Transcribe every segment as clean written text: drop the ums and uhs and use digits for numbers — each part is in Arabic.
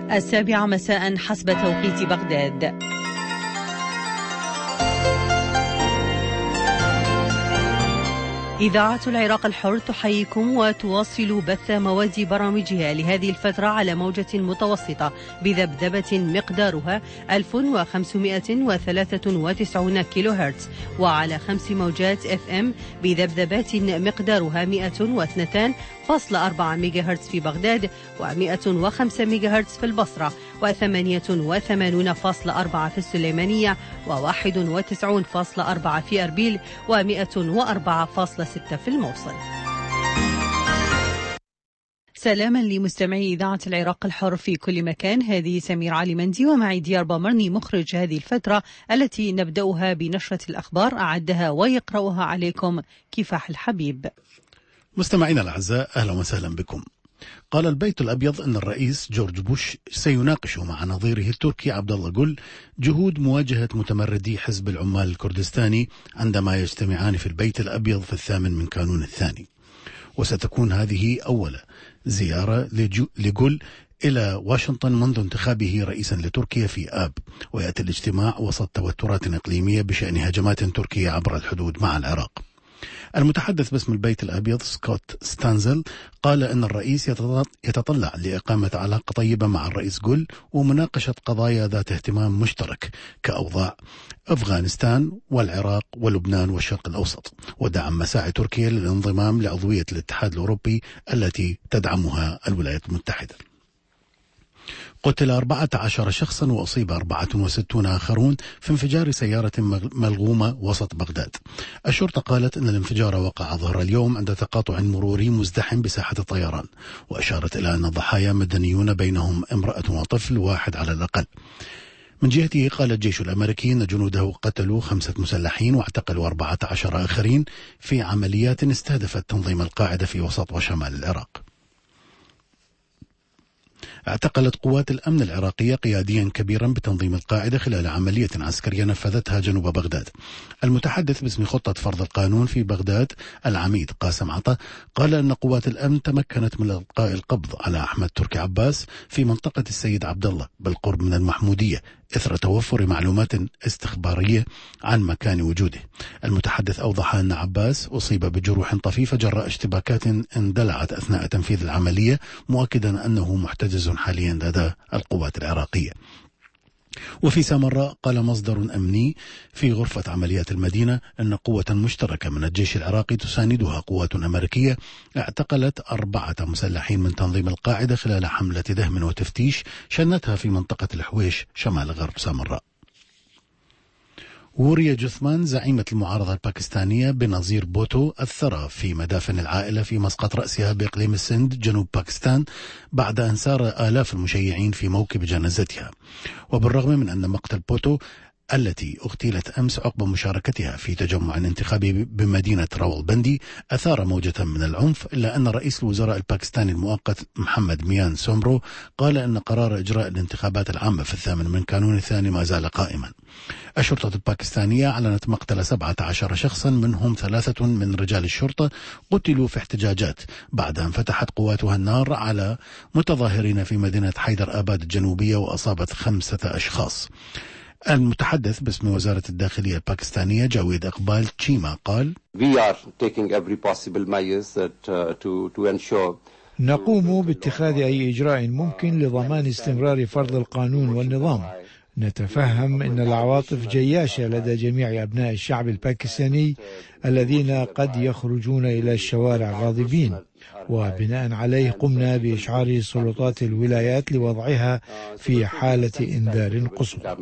7 مساء حسب توقيت بغداد. إذاعة العراق الحر تحييكم وتواصل بث مواد برامجها لهذه الفترة على موجة متوسطة بذبذبة مقدارها 1593 كيلو هرتز، وعلى 5 موجات FM بذبذبات مقدارها 102.4 ميجا هرتز في بغداد، و105 ميجا هرتز في البصرة، و88.4 في السليمانية، و91.4 في أربيل، و104.6 في الموصل. سلاما لمستمعي إذاعة العراق الحر في كل مكان، هذه سمير علي مندي ومعي ديار بامرني مخرج هذه الفترة التي نبدأها بنشرة الأخبار أعدها ويقرأها عليكم كفاح الحبيب. مستمعينا الأعزاء، أهلا وسهلا بكم. قال البيت الأبيض أن الرئيس جورج بوش سيناقش مع نظيره التركي عبد الله جول جهود مواجهة متمردي حزب العمال الكردستاني عندما يجتمعان في البيت الأبيض في 8 من كانون الثاني. وستكون هذه أول زيارة لجول إلى واشنطن منذ انتخابه رئيسا لتركيا في آب، ويأتي الاجتماع وسط توترات إقليمية بشأن هجمات تركية عبر الحدود مع العراق. المتحدث باسم البيت الأبيض سكوت ستانزل قال أن الرئيس يتطلع لإقامة علاقة طيبة مع الرئيس جول ومناقشة قضايا ذات اهتمام مشترك كأوضاع أفغانستان والعراق ولبنان والشرق الأوسط، ودعم مساعي تركيا للانضمام لعضوية الاتحاد الأوروبي التي تدعمها الولايات المتحدة. قتل 14 شخصا وأصيب 64 آخرون في انفجار سيارة ملغومة وسط بغداد. الشرطة قالت أن الانفجار وقع ظهر اليوم عند تقاطع مروري مزدحم بساحة الطيران، وأشارت إلى أن الضحايا مدنيون بينهم امرأة وطفل واحد على الأقل. من جهته قال الجيش الأمريكي أن جنوده قتلوا 5 مسلحين واعتقلوا 14 آخرين في عمليات استهدفت تنظيم القاعدة في وسط وشمال العراق. اعتقلت قوات الأمن العراقية قياديا كبيرا بتنظيم القاعدة خلال عملية عسكرية نفذتها جنوب بغداد. المتحدث باسم خطة فرض القانون في بغداد العميد قاسم عطا قال أن قوات الأمن تمكنت من إلقاء القبض على أحمد تركي عباس في منطقة السيد عبد الله بالقرب من المحمودية إثر توفر معلومات استخبارية عن مكان وجوده. المتحدث أوضح أن عباس أصيب بجروح طفيفة جراء اشتباكات اندلعت أثناء تنفيذ العملية، مؤكدا أنه محتجز حاليا لدى القوات العراقية. وفي سامراء قال مصدر أمني في غرفة عمليات المدينة أن قوة مشتركة من الجيش العراقي تساندها قوات أمريكية اعتقلت 4 مسلحين من تنظيم القاعدة خلال حملة دهم وتفتيش شنتها في منطقة الحويش شمال غرب سامراء. وريا جثمان زعيمة المعارضة الباكستانية بنظير بوتو الثرى في مدافن العائلة في مسقط رأسها بإقليم السند جنوب باكستان بعد أن سار آلاف المشيعين في موكب جنازتها. وبالرغم من أن مقتل بوتو التي اغتيلت أمس عقب مشاركتها في تجمع انتخابي بمدينة راولبندي أثار موجة من العنف، إلا أن رئيس الوزراء الباكستاني المؤقت محمد ميان سومرو قال أن قرار إجراء الانتخابات العامة في 8 من كانون الثاني ما زال قائما. الشرطة الباكستانية أعلنت مقتل 17 شخصا منهم 3 من رجال الشرطة قتلوا في احتجاجات بعد أن فتحت قواتها النار على متظاهرين في مدينة حيدر آباد الجنوبية وأصابت 5 أشخاص. المتحدث باسم وزارة الداخلية الباكستانية جاويد إقبال تشيما قال: نقوم باتخاذ أي إجراء ممكن لضمان استمرار فرض القانون والنظام. نتفهم أن العواطف جياشة لدى جميع أبناء الشعب الباكستاني الذين قد يخرجون إلى الشوارع غاضبين، وبناء عليه قمنا بإشعار سلطات الولايات لوضعها في حالة إنذار قصوى.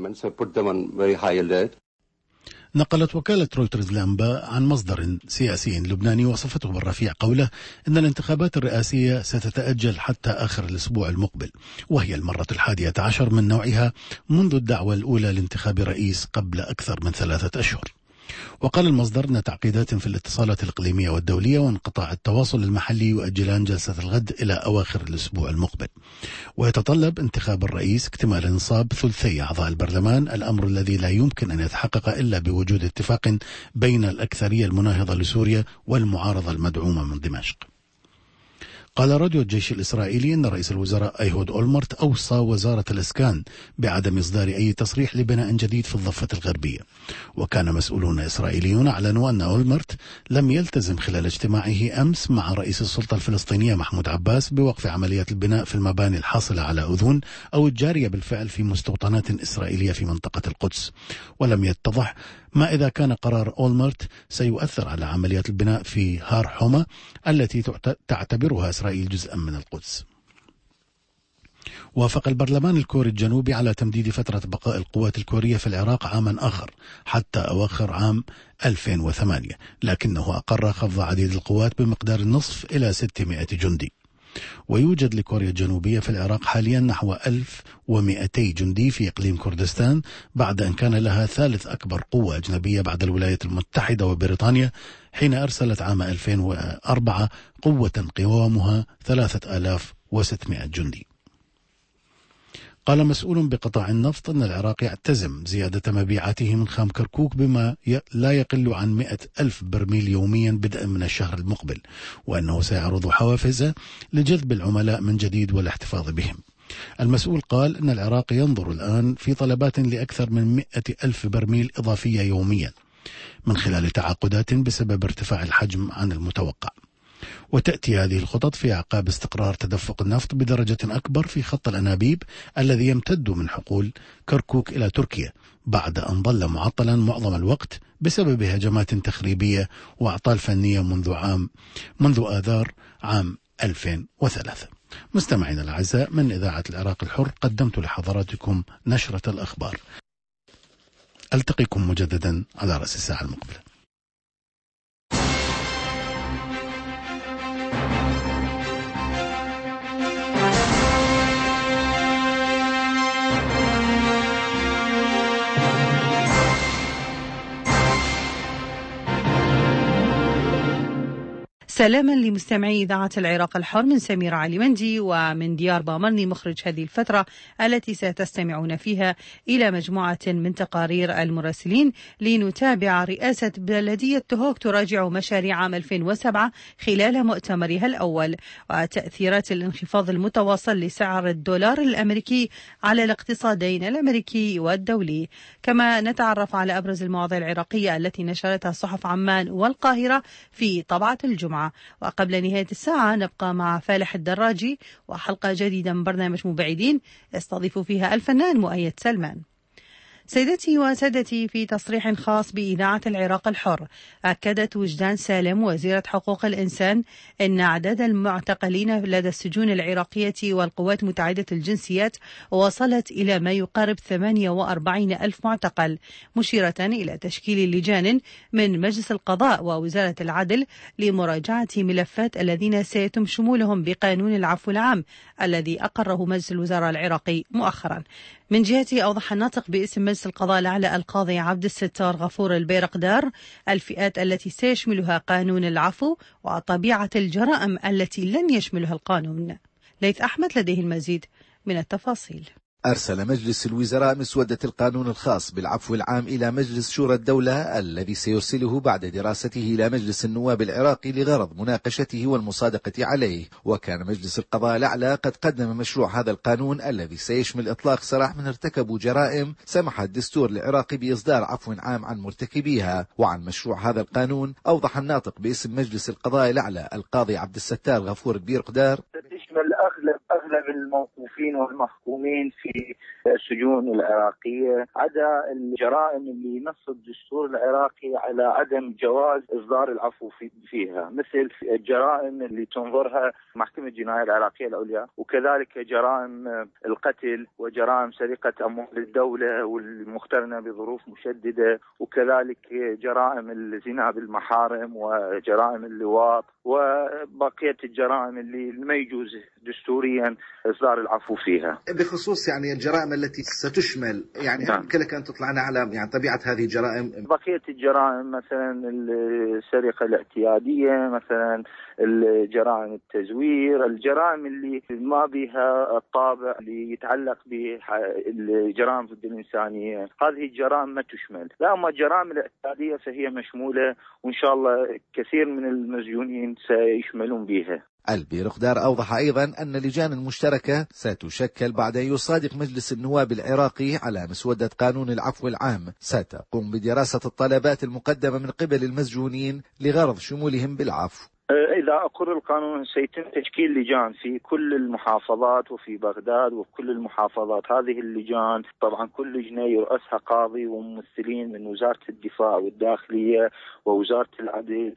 نقلت وكالة رويترز الأنباء عن مصدر سياسي لبناني وصفته بالرفيع قوله إن الانتخابات الرئاسية ستتأجل حتى آخر الأسبوع المقبل، وهي المرة 11 من نوعها منذ الدعوة الأولى لانتخاب رئيس قبل أكثر من 3 أشهر. وقال المصدر أن تعقيدات في الاتصالات الإقليمية والدولية وانقطاع التواصل المحلي يؤجلان جلسة الغد إلى أواخر الأسبوع المقبل. ويتطلب انتخاب الرئيس اكتمال نصاب 2/3 أعضاء البرلمان، الأمر الذي لا يمكن أن يتحقق إلا بوجود اتفاق بين الأكثرية المناهضة لسوريا والمعارضة المدعومة من دمشق. قال راديو الجيش الإسرائيلي أن رئيس الوزراء أيهود أولمرت أوصى وزارة الإسكان بعدم إصدار أي تصريح لبناء جديد في الضفة الغربية. وكان مسؤولون إسرائيليون أعلنوا أن أولمرت لم يلتزم خلال اجتماعه أمس مع رئيس السلطة الفلسطينية محمود عباس بوقف عمليات البناء في المباني الحاصلة على أذون أو الجارية بالفعل في مستوطنات إسرائيلية في منطقة القدس. ولم يتضح ما إذا كان قرار أولمرت سيؤثر على عمليات البناء في هار حومة التي تعتبرها إسرائيل جزءا من القدس. وافق البرلمان الكوري الجنوبي على تمديد فترة بقاء القوات الكورية في العراق عاما آخر حتى أواخر عام 2008، لكنه أقر خفض عديد القوات بمقدار النصف إلى 600 جندي. ويوجد لكوريا الجنوبية في العراق حاليا نحو 1200 جندي في إقليم كردستان، بعد أن كان لها ثالث أكبر قوة أجنبية بعد الولايات المتحدة وبريطانيا، حين أرسلت عام 2004 قوة قوامها 3600 جندي. قال مسؤول بقطاع النفط أن العراق يعتزم زيادة مبيعاته من خام كركوك بما لا يقل عن 100,000 برميل يوميا بدءا من الشهر المقبل، وأنه سيعرض حوافز لجذب العملاء من جديد والاحتفاظ بهم. المسؤول قال أن العراق ينظر الآن في طلبات لأكثر من 100,000 برميل إضافية يوميا من خلال تعاقدات بسبب ارتفاع الحجم عن المتوقع. وتأتي هذه الخطط في أعقاب استقرار تدفق النفط بدرجة أكبر في خط الأنابيب الذي يمتد من حقول كركوك إلى تركيا، بعد أن ظل معطلا معظم الوقت بسبب هجمات تخريبية وأعطال فنية منذ آذار عام 2003. مستمعينا الأعزاء، من إذاعة العراق الحر قدمت لحضراتكم نشرة الأخبار. ألتقيكم مجددا على رأس الساعة المقبلة. سلاما لمستمعي إذاعة العراق الحر من سمير علي مندي ومن ديار بامرني مخرج هذه الفترة التي ستستمعون فيها إلى مجموعة من تقارير المراسلين لنتابع رئاسة بلدية تهوك تراجع مشاريع عام 2007 خلال مؤتمرها الأول، وتأثيرات الانخفاض المتواصل لسعر الدولار الأمريكي على الاقتصادين الأمريكي والدولي. كما نتعرف على أبرز المواضيع العراقية التي نشرتها صحف عمان والقاهرة في طبعة الجمعة. وقبل نهاية الساعة نبقى مع فالح الدراجي وحلقة جديدة من برنامج مبعدين يستضيف فيها الفنان مؤيد سلمان. سيدتي وسادتي، في تصريح خاص بإذاعة العراق الحر أكدت وجدان سالم وزيرة حقوق الإنسان أن أعداد المعتقلين لدى السجون العراقية والقوات متعددة الجنسيات وصلت إلى ما يقارب 48,000 معتقل، مشيرة إلى تشكيل لجان من مجلس القضاء ووزارة العدل لمراجعة ملفات الذين سيتم شمولهم بقانون العفو العام الذي أقره مجلس الوزراء العراقي مؤخرا. من جهته أوضح الناطق باسم مجلس القضاء الأعلى القاضي عبد الستار غفور البيرقدار الفئات التي سيشملها قانون العفو وطبيعة الجرائم التي لن يشملها القانون. ليث أحمد لديه المزيد من التفاصيل. أرسل مجلس الوزراء مسودة القانون الخاص بالعفو العام إلى مجلس شورى الدولة الذي سيرسله بعد دراسته إلى مجلس النواب العراقي لغرض مناقشته والمصادقة عليه. وكان مجلس القضاء الأعلى قد قدم مشروع هذا القانون الذي سيشمل إطلاق سراح من ارتكبوا جرائم سمح الدستور العراقي بإصدار عفو عام عن مرتكبيها. وعن مشروع هذا القانون أوضح الناطق باسم مجلس القضاء الأعلى القاضي عبد الستار غفور البيرقدار: تشمل أغلب الموقوفين والمحكومين في السجون العراقية، عدا الجرائم اللي نص الدستور العراقي على عدم جواز إصدار العفو فيها، مثل الجرائم اللي تنظرها محكمة الجناية العراقية العليا، وكذلك جرائم القتل وجرائم سرقة أموال الدولة والمقترنة بظروف مشددة، وكذلك جرائم الزنا بالمحارم وجرائم اللواط وبقية الجرائم اللي ما يجوز دستوريا إصدار العفو فيها. بخصوص يعني الجرائم التي ستشمل، يعني يمكنك أن تطلعنا على يعني طبيعة هذه الجرائم؟ بقية الجرائم مثلا السرقة الاعتيادية، مثلا الجرائم التزوير، الجرائم اللي ما بها الطابع اللي يتعلق بالجرائم ضد الإنسانية، هذه الجرائم ما تشمل. لا، أما الجرائم الاعتيادية فهي مشمولة، وإن شاء الله كثير من المسجونين سيشملون بها. البيرقدار أوضح أيضا أن اللجان المشتركة ستشكل بعد أن يصادق مجلس النواب العراقي على مسودة قانون العفو العام، ستقوم بدراسة الطلبات المقدمة من قبل المسجونين لغرض شمولهم بالعفو. إذا أقر القانون سيتم تشكيل لجان في كل المحافظات وفي بغداد وفي كل المحافظات. هذه اللجان طبعا كل لجنة يرأسها قاضي وممثلين من وزارة الدفاع والداخلية ووزارة العدل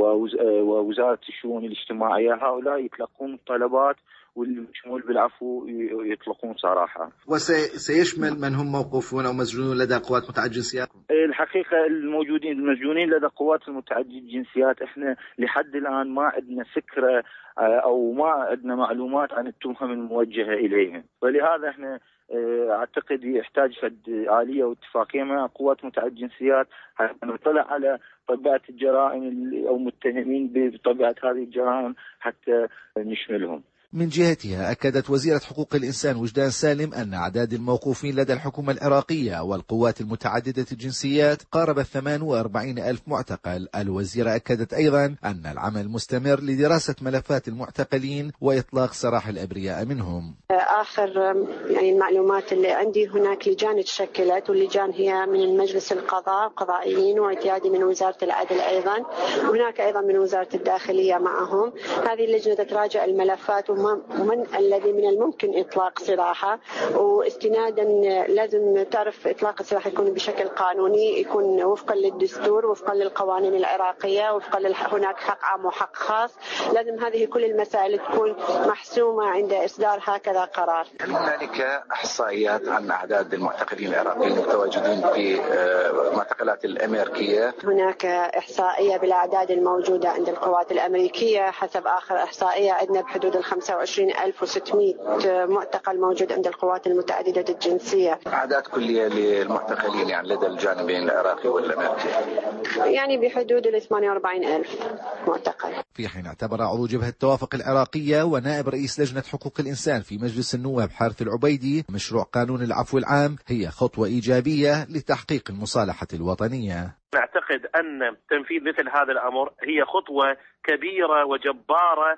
ووزارة الشؤون الاجتماعية. هؤلاء يتلقون طلبات والشمول بالعفو يطلقون صراحة. وسيشمل من هم موقوفون أو مسجونون لدى قوات متعددة الجنسيات؟ الحقيقة المسجونين لدى قوات المتعددة الجنسيات احنا لحد الآن ما عندنا فكرة أو ما عندنا معلومات عن التهم الموجهة إليهم، فلهذا احنا أعتقد يحتاج آلية واتفاقية مع قوات متعددة الجنسيات حتى نطلع على طبيعة الجرائم أو متهمين بطبيعة هذه الجرائم حتى نشملهم. من جهتها أكدت وزيرة حقوق الإنسان وجدان سالم أن أعداد الموقوفين لدى الحكومة العراقية والقوات المتعددة الجنسيات قارب 48,000 معتقل. الوزيرة أكدت أيضا أن العمل مستمر لدراسة ملفات المعتقلين وإطلاق سراح الأبرياء منهم. آخر المعلومات اللي عندي هناك لجان تشكلت، واللجان هي من المجلس القضاء قضائيين واعتيادي من وزارة العدل أيضا، وهناك أيضا من وزارة الداخلية معهم. هذه اللجنة تراجع الملفات ومن الذي من الممكن إطلاق سراحه، واستنادا لازم تعرف إطلاق السراح يكون بشكل قانوني، يكون وفقا للدستور وفقا للقوانين العراقية وفقا هناك حق عام وحق خاص. لازم هذه كل المسائل تكون محسومة عند إصدار هكذا قرار. هل هنالك إحصائيات عن أعداد المعتقلين العراقيين المتواجدين في المعتقلات الأمريكية؟ هناك إحصائية بالأعداد الموجودة عند القوات الأمريكية. حسب آخر إحصائية عندنا بحدود 25,600 معتقل موجود عند القوات المتعددة الجنسية. أعداد كلية للمعتقلين لدى الجانبين العراقي والأمريكي بحدود 48,000 معتقل. في حين اعتبر عضو جبهة التوافق العراقية ونائب رئيس لجنة حقوق الإنسان في مجلس النواب حارث العبيدي مشروع قانون العفو العام هي خطوة إيجابية لتحقيق المصالحة الوطنية. نعتقد أن تنفيذ مثل هذا الأمر هي خطوة كبيرة وجبارة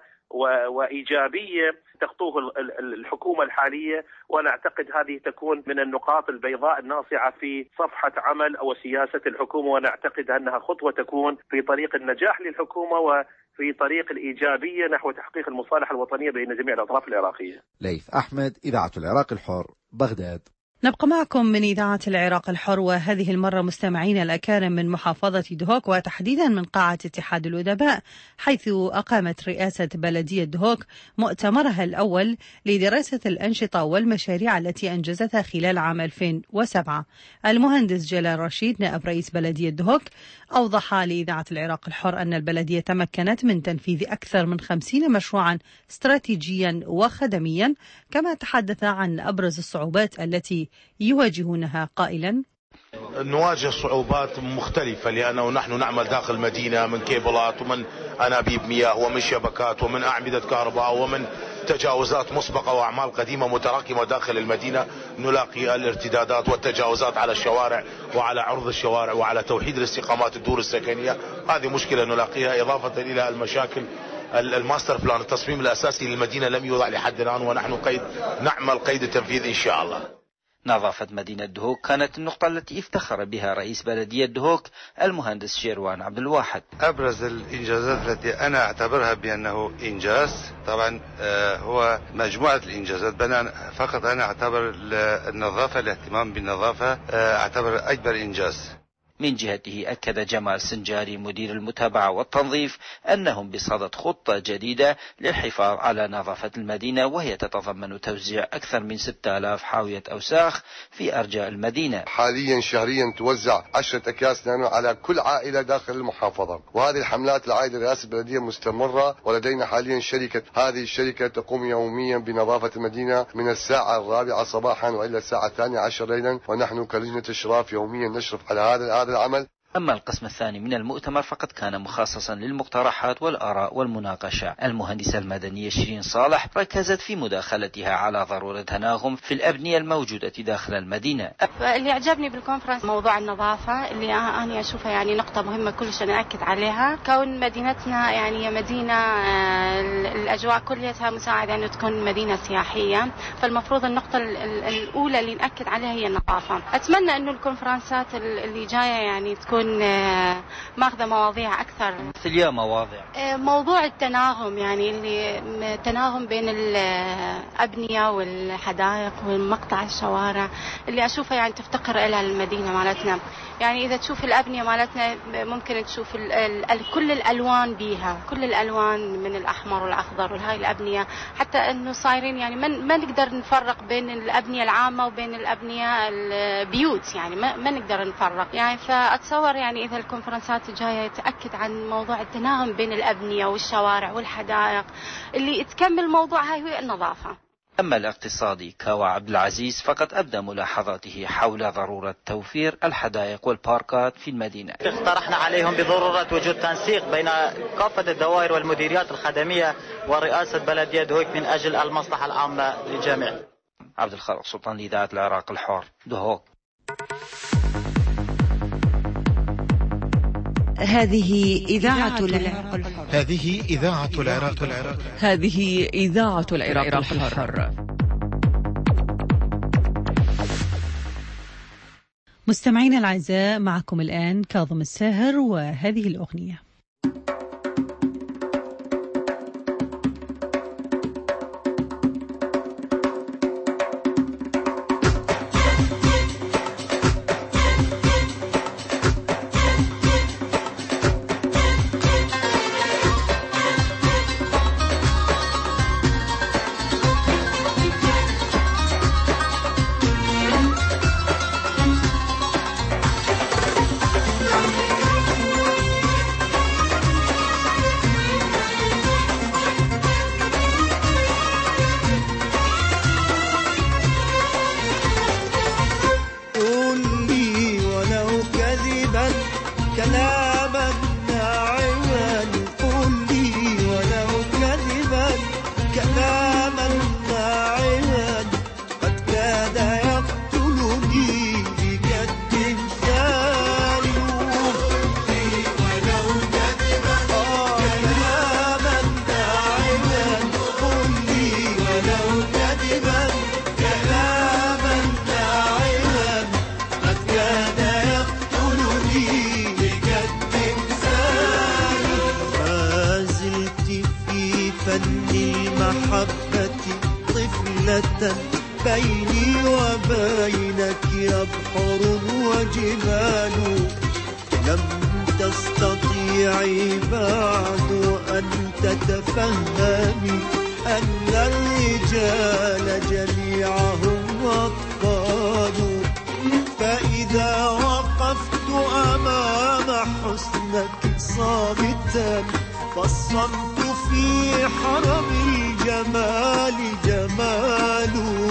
وإيجابية تخطوه الحكومة الحالية، ونعتقد هذه تكون من النقاط البيضاء الناصعة في صفحة عمل أو سياسة الحكومة، ونعتقد أنها خطوة تكون في طريق النجاح للحكومة وفي طريق الإيجابية نحو تحقيق المصالحة الوطنية بين جميع الأطراف العراقية. ليث أحمد، إذاعة العراق الحر، بغداد. نبقى معكم من إذاعة العراق الحر، وهذه المرة مستمعين الأكارم من محافظة دهوك وتحديدا من قاعة اتحاد الأدباء، حيث أقامت رئاسة بلدية دهوك مؤتمرها الأول لدراسة الأنشطة والمشاريع التي أنجزتها خلال عام 2007. المهندس جلال رشيد نائب رئيس بلدية دهوك أوضح لإذاعة العراق الحر أن البلدية تمكنت من تنفيذ أكثر من 50 مشروعا استراتيجيا وخدميا، كما تحدث عن أبرز الصعوبات التي يواجهونها قائلا: نواجه صعوبات مختلفة لأنه نحن نعمل داخل المدينة من كيبلات ومن أنابيب مياه ومن شبكات ومن أعمدة كهرباء ومن تجاوزات مسبقة وأعمال قديمة متراكمة داخل المدينة. نلاقي الارتدادات والتجاوزات على الشوارع وعلى عرض الشوارع وعلى توحيد الاستقامات الدور السكنية. هذه مشكلة نلاقيها، إضافة إلى المشاكل الماستر بلان التصميم الأساسي للمدينة لم يوضع لحد الآن، ونحن نعمل قيد التنفيذ إن شاء الله. نظافة مدينة دهوك كانت النقطة التي افتخر بها رئيس بلدية دهوك المهندس شيروان عبد الواحد. أبرز الإنجازات التي أنا أعتبرها بأنه إنجاز، طبعا هو مجموعة الإنجازات، فقط أنا أعتبر النظافة، الاهتمام بالنظافة أعتبر أكبر إنجاز. من جهته أكد جمال سنجاري مدير المتابعة والتنظيف أنهم بصدد خطة جديدة للحفاظ على نظافة المدينة، وهي تتضمن توزيع أكثر من 6000 حاوية أوساخ في أرجاء المدينة. حاليا شهريا توزع 10 أكياس نانو على كل عائلة داخل المحافظة، وهذه الحملات العائلة رئاسة البلدية مستمرة، ولدينا حاليا هذه الشركة تقوم يوميا بنظافة المدينة من الساعة 4 صباحا وإلى الساعة 12 ليلا، ونحن كلجنة إشراف يوميا نشرف على هذا العمل. أما القسم الثاني من المؤتمر فقد كان مخصصا للمقترحات والآراء والمناقشة. المهندسة المدنية شيرين صالح ركزت في مداخلتها على ضرورة تناغم في الأبنية الموجودة داخل المدينة. اللي عجبني بالكونفرنس موضوع النظافة اللي أنا أشوفها يعني نقطة مهمة كلش نأكد عليها. كون مدينتنا يعني مدينة الأجواء كلها مساعدة أن تكون مدينة سياحية، فالمفروض النقطة الأولى اللي نأكد عليها هي النظافة. أتمنى أنه الكونفرنسات اللي جاية يعني تكون ماخذة مواضيع أكثر. مثل مواضيع موضوع التناغم، يعني اللي تناغم بين الأبنية والحدائق ومقطع الشوارع اللي أشوفها يعني تفتقر إلى المدينة مالتنا. يعني إذا تشوف الأبنية مالتنا ممكن تشوف كل الألوان بيها، كل الألوان من الأحمر والأخضر وهاي الأبنية، حتى أنه صايرين يعني ما نقدر نفرق بين الأبنية العامة وبين الأبنية البيوت، يعني ما نقدر نفرق. يعني فأتصور يعني إذا الكونفرنسات الجاية تأكد عن موضوع التناغم بين الأبنية والشوارع والحدائق اللي تكمل موضوع هاي النظافة. أما الاقتصادي كاوى عبد العزيز فقد أبدى ملاحظاته حول ضرورة توفير الحدائق والباركات في المدينة. اقترحنا عليهم بضرورة وجود تنسيق بين كافة الدوائر والمديريات الخدمية ورئاسة بلدية دهوك من أجل المصلحة العامة للجميع. عبد الخالق سلطان لإذاعة العراق الحر، دهوك. هذه إذاعة العراق الحر. هذه إذاعة العراق الحر. هذه إذاعة العراق الحر. مستمعينا الأعزاء، معكم الآن كاظم الساهر وهذه الأغنية. بيني وبينك يبحر وجبال، لم تستطيعي بعد أن تتفهمي أن الرجال جميعهم أطفال. فإذا وقفت أمام حسنك صامتا، فالصمت في حرم الجمال جمال.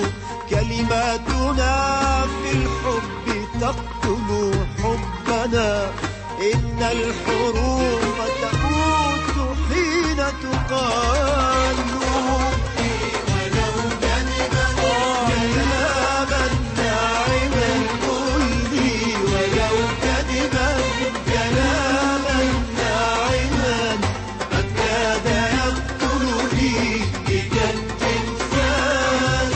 كلماتنا في الحب تقتل حبنا، إن الحروف تموت حين تقال. ولو كلاماً ناعماً قل لي، ولو كذباً كلاماً ناعماً قد كاد يقتلني بجد إنسان.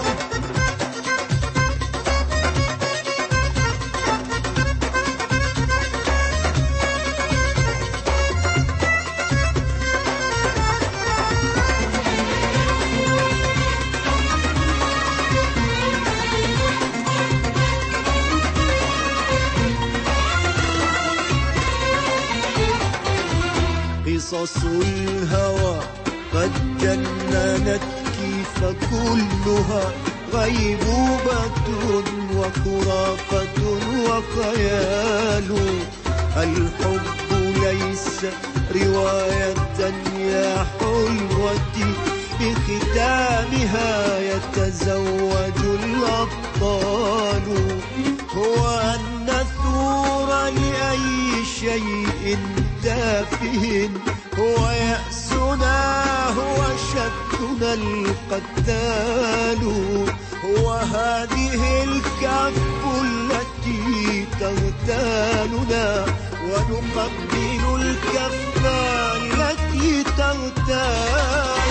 قصص الهوى قد جننتك فكلها غيبوبة وخرافة وخيال. الحب ليس رواية يا حلوتي، بختامها يتزوج الأبطال. هو أن نثور لأي شيء تافه هو يأسنا هو شكنا القتال هو هذه الكف التي تغتالنا ونقبل الكف التي تغتال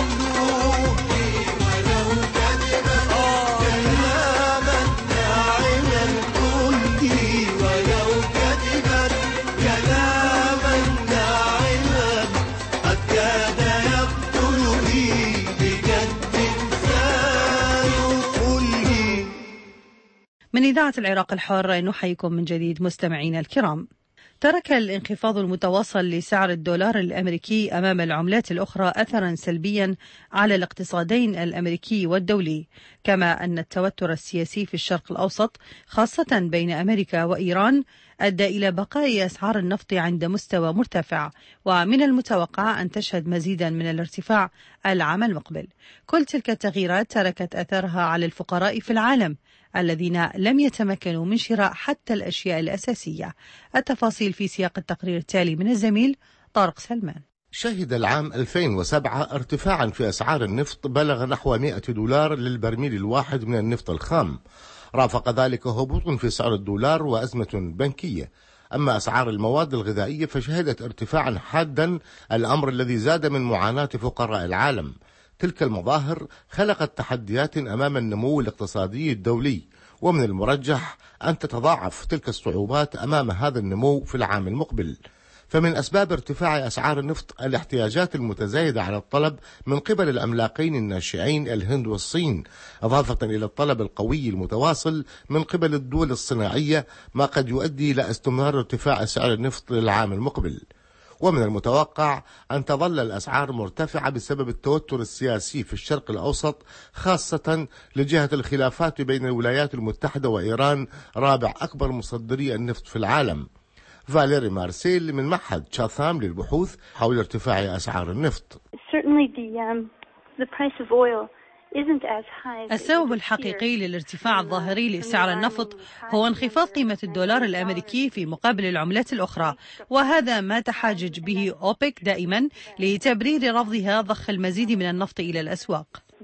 ولو كذبا كلاما ناعما قل لي ولو كذبا كلاما ناعما قد كاد يقتلني بجد ثاني قل لي. من إذاعة العراق الحر نحييكم من جديد مستمعينا الكرام. ترك الانخفاض المتواصل لسعر الدولار الأمريكي أمام العملات الأخرى أثرا سلبيا على الاقتصادين الأمريكي والدولي، كما أن التوتر السياسي في الشرق الأوسط خاصة بين أمريكا وإيران أدى إلى بقاء أسعار النفط عند مستوى مرتفع، ومن المتوقع أن تشهد مزيدا من الارتفاع العام المقبل. كل تلك التغييرات تركت أثرها على الفقراء في العالم الذين لم يتمكنوا من شراء حتى الأشياء الأساسية. التفاصيل في سياق التقرير التالي من الزميل طارق سلمان. شهد العام 2007 ارتفاعا في أسعار النفط بلغ نحو $100 للبرميل الواحد من النفط الخام، رافق ذلك هبوط في سعر الدولار وأزمة بنكية. أما أسعار المواد الغذائية فشهدت ارتفاعا حادا، الأمر الذي زاد من معاناة فقراء العالم. تلك المظاهر خلقت تحديات أمام النمو الاقتصادي الدولي، ومن المرجح أن تتضاعف تلك الصعوبات أمام هذا النمو في العام المقبل. فمن أسباب ارتفاع أسعار النفط الاحتياجات المتزايدة على الطلب من قبل الأملاقين الناشئين الهند والصين، إضافة إلى الطلب القوي المتواصل من قبل الدول الصناعية، ما قد يؤدي إلى استمرار ارتفاع سعر النفط للعام المقبل. ومن المتوقع أن تظل الأسعار مرتفعة بسبب التوتر السياسي في الشرق الأوسط، خاصة لجهة الخلافات بين الولايات المتحدة وإيران رابع أكبر مصدري النفط في العالم. فاليري مارسيل من معهد شاثام للبحوث حول ارتفاع أسعار النفط. السبب الحقيقي للارتفاع الظاهري لسعر النفط هو انخفاض قيمة الدولار الأمريكي في مقابل العملات الأخرى، وهذا ما تحاجج به أوبك دائما لتبرير رفضها ضخ المزيد من النفط إلى الأسواق.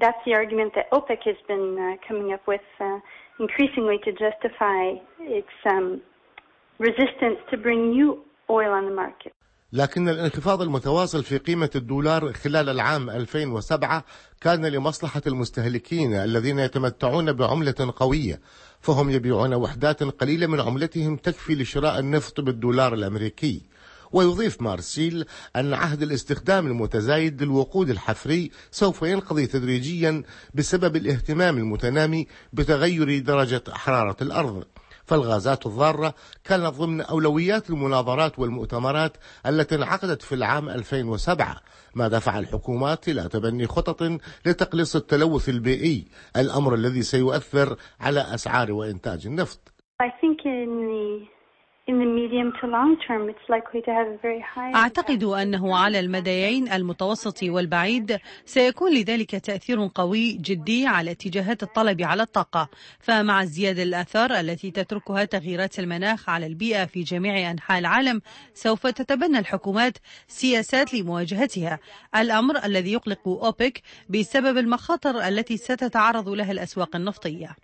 لكن الانخفاض المتواصل في قيمة الدولار خلال العام 2007 كان لمصلحة المستهلكين الذين يتمتعون بعملة قوية، فهم يبيعون وحدات قليلة من عملتهم تكفي لشراء النفط بالدولار الأمريكي. ويضيف مارسيل أن عهد الاستخدام المتزايد للوقود الحفري سوف ينقضي تدريجيا بسبب الاهتمام المتنامي بتغير درجة حرارة الأرض. فالغازات الضارة كانت ضمن أولويات المناظرات والمؤتمرات التي انعقدت في العام 2007، ما دفع الحكومات إلى تبني خطط لتقليص التلوث البيئي، الأمر الذي سيؤثر على أسعار وإنتاج النفط. أعتقد أنه على المديين المتوسط والبعيد سيكون لذلك تأثير قوي جدي على اتجاهات الطلب على الطاقة، فمع ازدياد الآثار التي تتركها تغييرات المناخ على البيئة في جميع أنحاء العالم سوف تتبنى الحكومات سياسات لمواجهتها، الأمر الذي يقلق أوبك بسبب المخاطر التي ستتعرض لها الأسواق النفطية.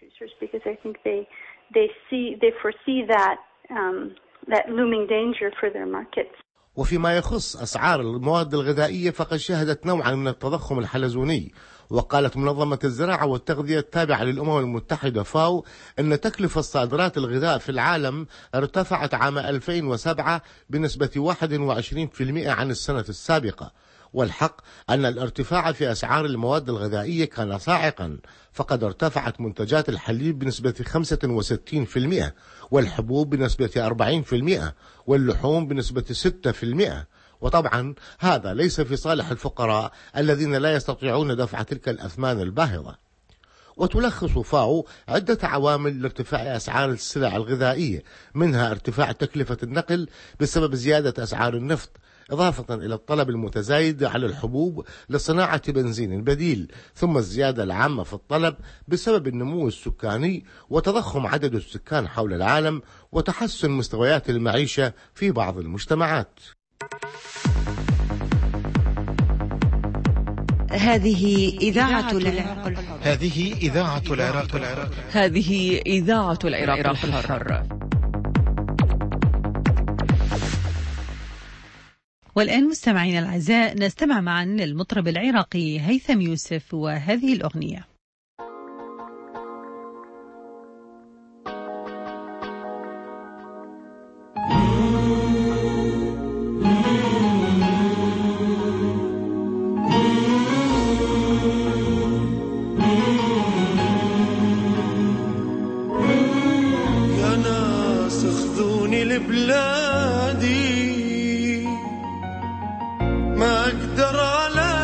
وفيما يخص أسعار المواد الغذائية فقد شهدت نوعا من التضخم الحلزوني، وقالت منظمة الزراعة والتغذية التابعة للأمم المتحدة فاو أن تكلفة صادرات الغذاء في العالم ارتفعت عام 2007 بنسبة 21% عن السنة السابقة. والحق أن الارتفاع في أسعار المواد الغذائية كان صاعقا، فقد ارتفعت منتجات الحليب بنسبة 65%، والحبوب بنسبة 40%، واللحوم بنسبة 6%. وطبعا هذا ليس في صالح الفقراء الذين لا يستطيعون دفع تلك الأثمان الباهظة. وتلخص فاو عدة عوامل لارتفاع أسعار السلع الغذائية، منها ارتفاع تكلفة النقل بسبب زيادة أسعار النفط، إضافة إلى الطلب المتزايد على الحبوب لصناعة بنزين بديل، ثم الزيادة العامة في الطلب بسبب النمو السكاني وتضخم عدد السكان حول العالم وتحسن مستويات المعيشة في بعض المجتمعات. هذه إذاعة العراق الحر. هذه إذاعة العراق الحر. هذه إذاعة العراق الحر. والآن مستمعينا الأعزاء نستمع معا للمطرب العراقي هيثم يوسف وهذه الأغنية. يا ناس اخذوني لبلادي ما أقدر على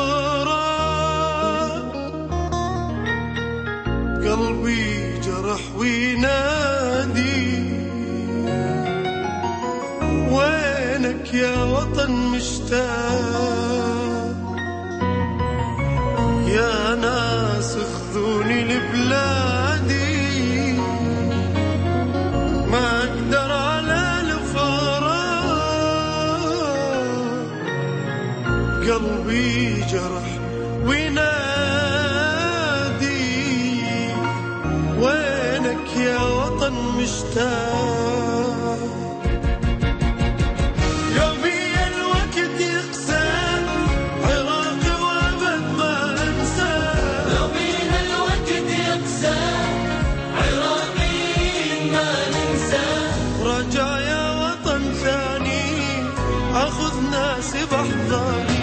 الفراق، قلبي جرح وينادي وينك يا وطن مشتاق. يا ناس اخذوني لبلادي ما أقدر على الفراق، قلبي جرح وينادي وينك يا وطن مشتاق. يومي الوقت يقسى عراقي وابد ما انسى، يومي الوقت يقسى عراقي ما ننسى. رجع يا وطن ثاني اخذ ناسي بحضاني.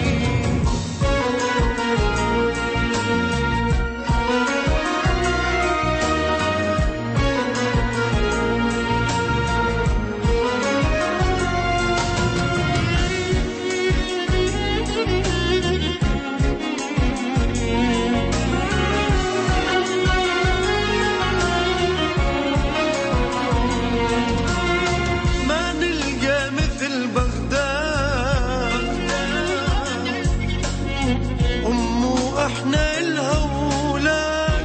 ما نلقى مثل بغداد أمو احنا الهولاد،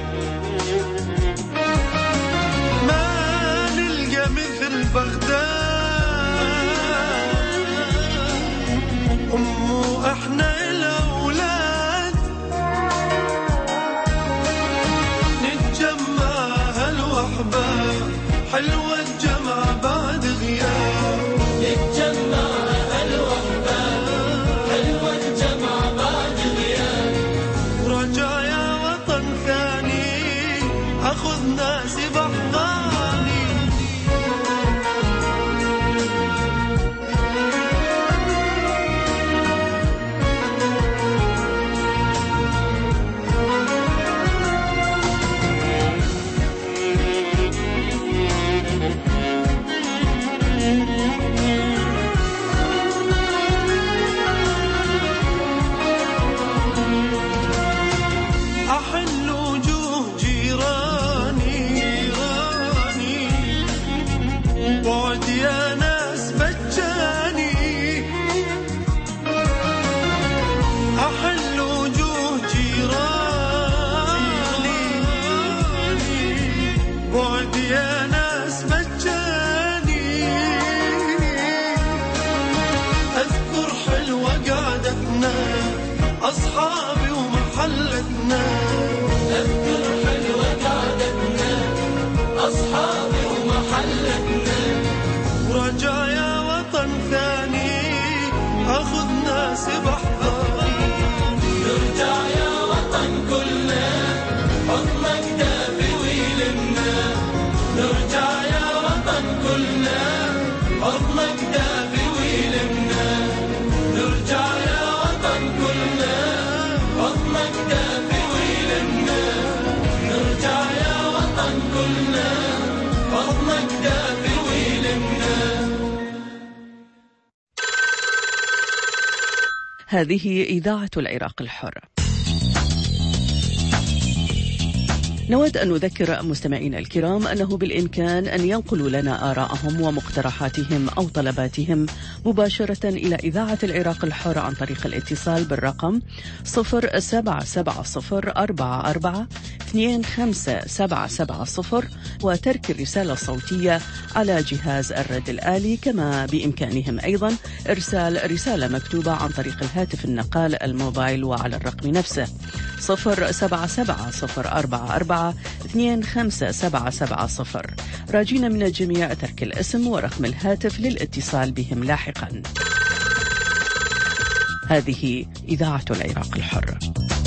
ما نلقى مثل بغداد أمو احنا الأولاد. نتجمع هالوحبة حلوة الجمع بعد غياب، نتجمع هالوحبة حلوة الجمع بعد غياب. ورجع يا وطن ثاني أخذ ناسي بحضاني. أحن وجوه جيراني بعد يا ناس بجاني. أحن وجوه جيراني بعد يا ناس بجاني. أذكر حلوة قعدتنا أصحابي ومحلتنا، أذكر حلوة قعدتنا أصحابي ومحلتنا. ورجع يا وطن ثاني أخذ ناسي بحضاني. نرجع يا وطن كلنا حضنك دافي ويلمنا، نرجع يا وطن كلنا حضنك دافي ويلمنا. نرجع يا وطن كلنا حضنك دافي ويلمنا. نرجع يا وطن كلنا حضنك دافي ويلمنا. هذه إذاعة العراق الحر. نود أن نذكر مستمعينا الكرام أنه بالإمكان أن ينقلوا لنا آراءهم ومقترحاتهم أو طلباتهم مباشرة إلى إذاعة العراق الحر عن طريق الاتصال بالرقم 0770442570 وترك الرسالة الصوتية على جهاز الرد الآلي، كما بإمكانهم أيضا إرسال رسالة مكتوبة عن طريق الهاتف النقال الموبايل وعلى الرقم نفسه 0770442570. راجين من الجميع ترك الاسم ورقم الهاتف للاتصال بهم لاحقا. هذه إذاعة العراق الحر.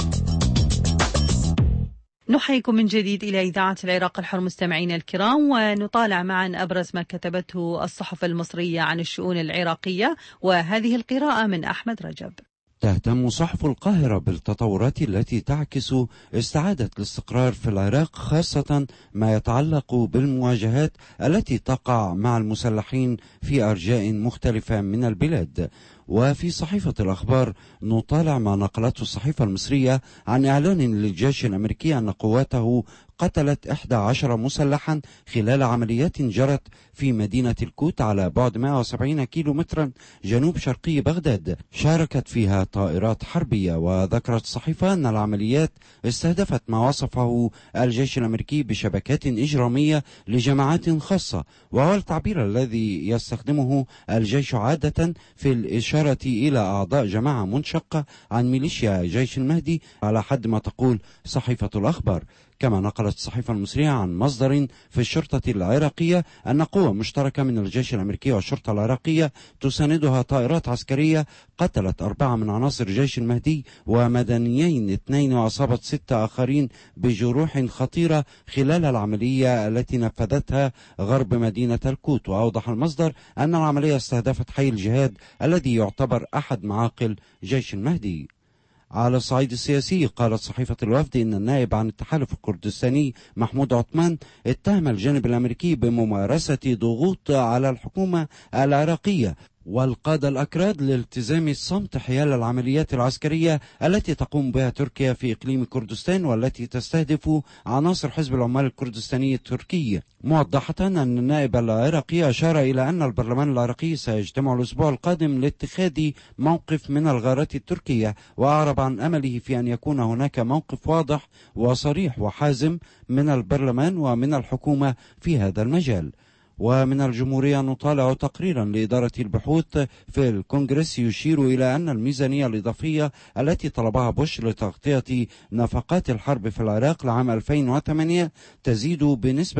نحييكم من جديد إلى إذاعة العراق الحر مستمعين الكرام، ونطالع معا أبرز ما كتبته الصحف المصرية عن الشؤون العراقية، وهذه القراءة من أحمد رجب. تهتم صحف القاهرة بالتطورات التي تعكس استعادة الاستقرار في العراق، خاصة ما يتعلق بالمواجهات التي تقع مع المسلحين في أرجاء مختلفة من البلاد. وفي صحيفة الأخبار نطالع ما نقلته الصحيفة المصرية عن إعلان للجيش الأمريكي أن قواته قتلت 11 مسلحا خلال عمليات جرت في مدينة الكوت على بعد 170 كيلومترا جنوب شرقي بغداد، شاركت فيها طائرات حربية. وذكرت الصحيفة أن العمليات استهدفت ما وصفه الجيش الأمريكي بشبكات إجرامية لجماعات خاصة، وهو التعبير الذي يستخدمه الجيش عادة في الإشارة إلى أعضاء جماعة منشقة عن ميليشيا جيش المهدي على حد ما تقول صحيفة الأخبار. كما نقلت الصحيفة المصرية عن مصدر في الشرطة العراقية أن قوة مشتركة من الجيش الأمريكي والشرطة العراقية تساندها طائرات عسكرية قتلت 4 من عناصر جيش المهدي ومدنيين 2 وأصابت 6 آخرين بجروح خطيرة خلال العملية التي نفذتها غرب مدينة الكوت. وأوضح المصدر أن العملية استهدفت حي الجهاد الذي يعتبر أحد معاقل جيش المهدي. على الصعيد السياسي قالت صحيفة الوفد إن النائب عن التحالف الكردستاني محمود عثمان اتهم الجانب الأمريكي بممارسة ضغوط على الحكومة العراقية والقادة الأكراد لالتزام الصمت حيال العمليات العسكرية التي تقوم بها تركيا في إقليم كردستان والتي تستهدف عناصر حزب العمال الكردستاني التركي، موضحة أن النائب العراقي أشار إلى أن البرلمان العراقي سيجتمع الأسبوع القادم لاتخاذ موقف من الغارات التركية، وأعرب عن أمله في أن يكون هناك موقف واضح وصريح وحازم من البرلمان ومن الحكومة في هذا المجال. ومن الجمهورية نطالع تقريرا لإدارة البحوث في الكونغرس يشير إلى أن الميزانية الإضافية التي طلبها بوش لتغطية نفقات الحرب في العراق لعام 2008 تزيد بنسبة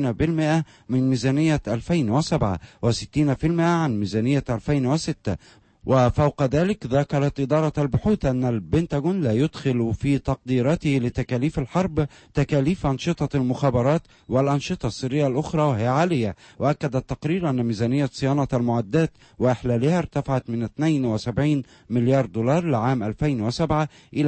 20% من ميزانية 2007 و60% عن ميزانية 2006. وفوق ذلك ذكرت إدارة البحوث أن البنتاغون لا يدخل في تقديراته لتكاليف الحرب تكاليف أنشطة المخابرات والأنشطة السرية الأخرى وهي عالية. وأكد التقرير أن ميزانية صيانة المعدات وإحلالها ارتفعت من 72 مليار دولار لعام 2007 إلى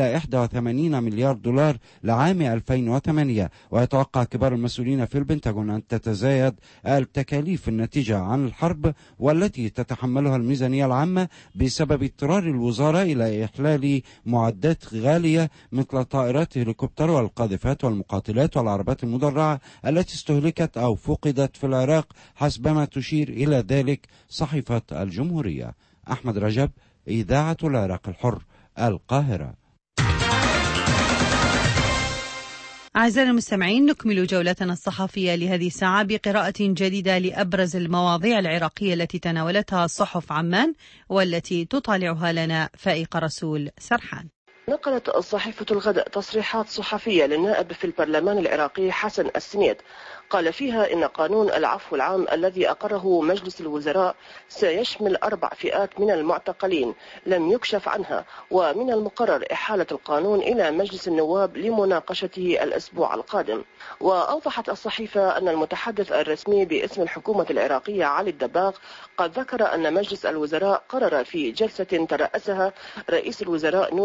81 مليار دولار لعام 2008. ويتوقع كبار المسؤولين في البنتاغون أن تتزايد التكاليف الناتجة عن الحرب والتي تتحملها الميزانية العامة بسبب اضطرار الوزارة إلى إحلال معدات غالية مثل طائرات هليكوبتر والقاذفات والمقاتلات والعربات المدرعة التي استهلكت أو فقدت في العراق حسبما تشير إلى ذلك صحيفة الجمهورية. أحمد رجب، إذاعة العراق الحر، القاهرة. أعزائنا المستمعين، نكمل جولتنا الصحفية لهذه الساعة بقراءة جديدة لأبرز المواضيع العراقية التي تناولتها صحف عمان والتي تطالعها لنا فائقة رسول سرحان. نقلت صحيفة الغد تصريحات صحفية للنائب في البرلمان العراقي حسن السنيد، قال فيها إن قانون العفو العام الذي أقره مجلس الوزراء سيشمل 4 فئات من المعتقلين لم يكشف عنها، ومن المقرر إحالة القانون إلى مجلس النواب لمناقشته الأسبوع القادم. وأوضحت الصحيفة أن المتحدث الرسمي باسم الحكومة العراقية علي الدباغ قد ذكر أن مجلس الوزراء قرر في جلسة ترأسها رئيس الوزراء نوري المالكي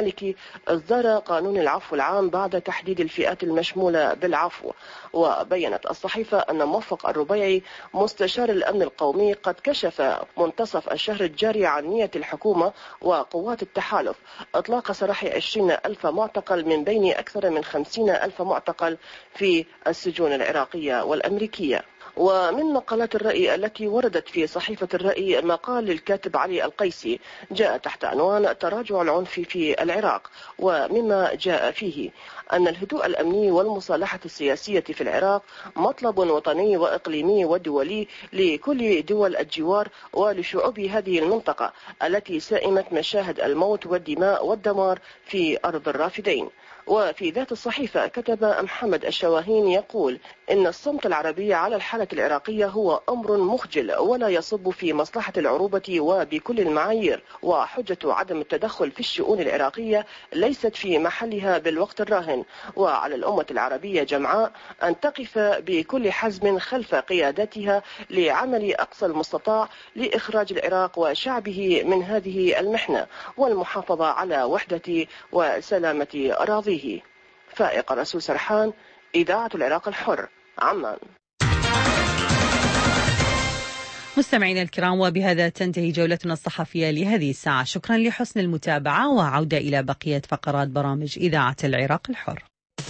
المالكي إصدار قانون العفو العام بعد تحديد الفئات المشمولة بالعفو. وبيّنت الصحيفة أن موفق الربيعي مستشار الأمن القومي قد كشف منتصف الشهر الجاري عن نية الحكومة وقوات التحالف إطلاق سراح 20,000 معتقل من بين أكثر من 50,000 معتقل في السجون العراقية والأمريكية. ومن مقالات الرأي التي وردت في صحيفة الرأي مقال للكاتب علي القيسي جاء تحت عنوان تراجع العنف في العراق، ومما جاء فيه أن الهدوء الأمني والمصالحة السياسية في العراق مطلب وطني وإقليمي ودولي لكل دول الجوار ولشعوب هذه المنطقة التي سائمت مشاهد الموت والدماء والدمار في أرض الرافدين. وفي ذات الصحيفة كتب محمد الشواهين يقول إن الصمت العربي على الحالة العراقية هو أمر مخجل ولا يصب في مصلحة العروبة وبكل المعايير، وحجة عدم التدخل في الشؤون العراقية ليست في محلها بالوقت الراهن، وعلى الأمة العربية جمعاء أن تقف بكل حزم خلف قيادتها لعمل أقصى المستطاع لإخراج العراق وشعبه من هذه المحنة والمحافظة على وحدة وسلامة أراضيه. فائق رسول سرحان، إذاعة العراق الحر، عمان. مستمعينا الكرام، وبهذا تنتهي جولتنا الصحفية لهذه الساعة. شكرا لحسن المتابعة، وعودة إلى بقية فقرات برامج إذاعة العراق الحر.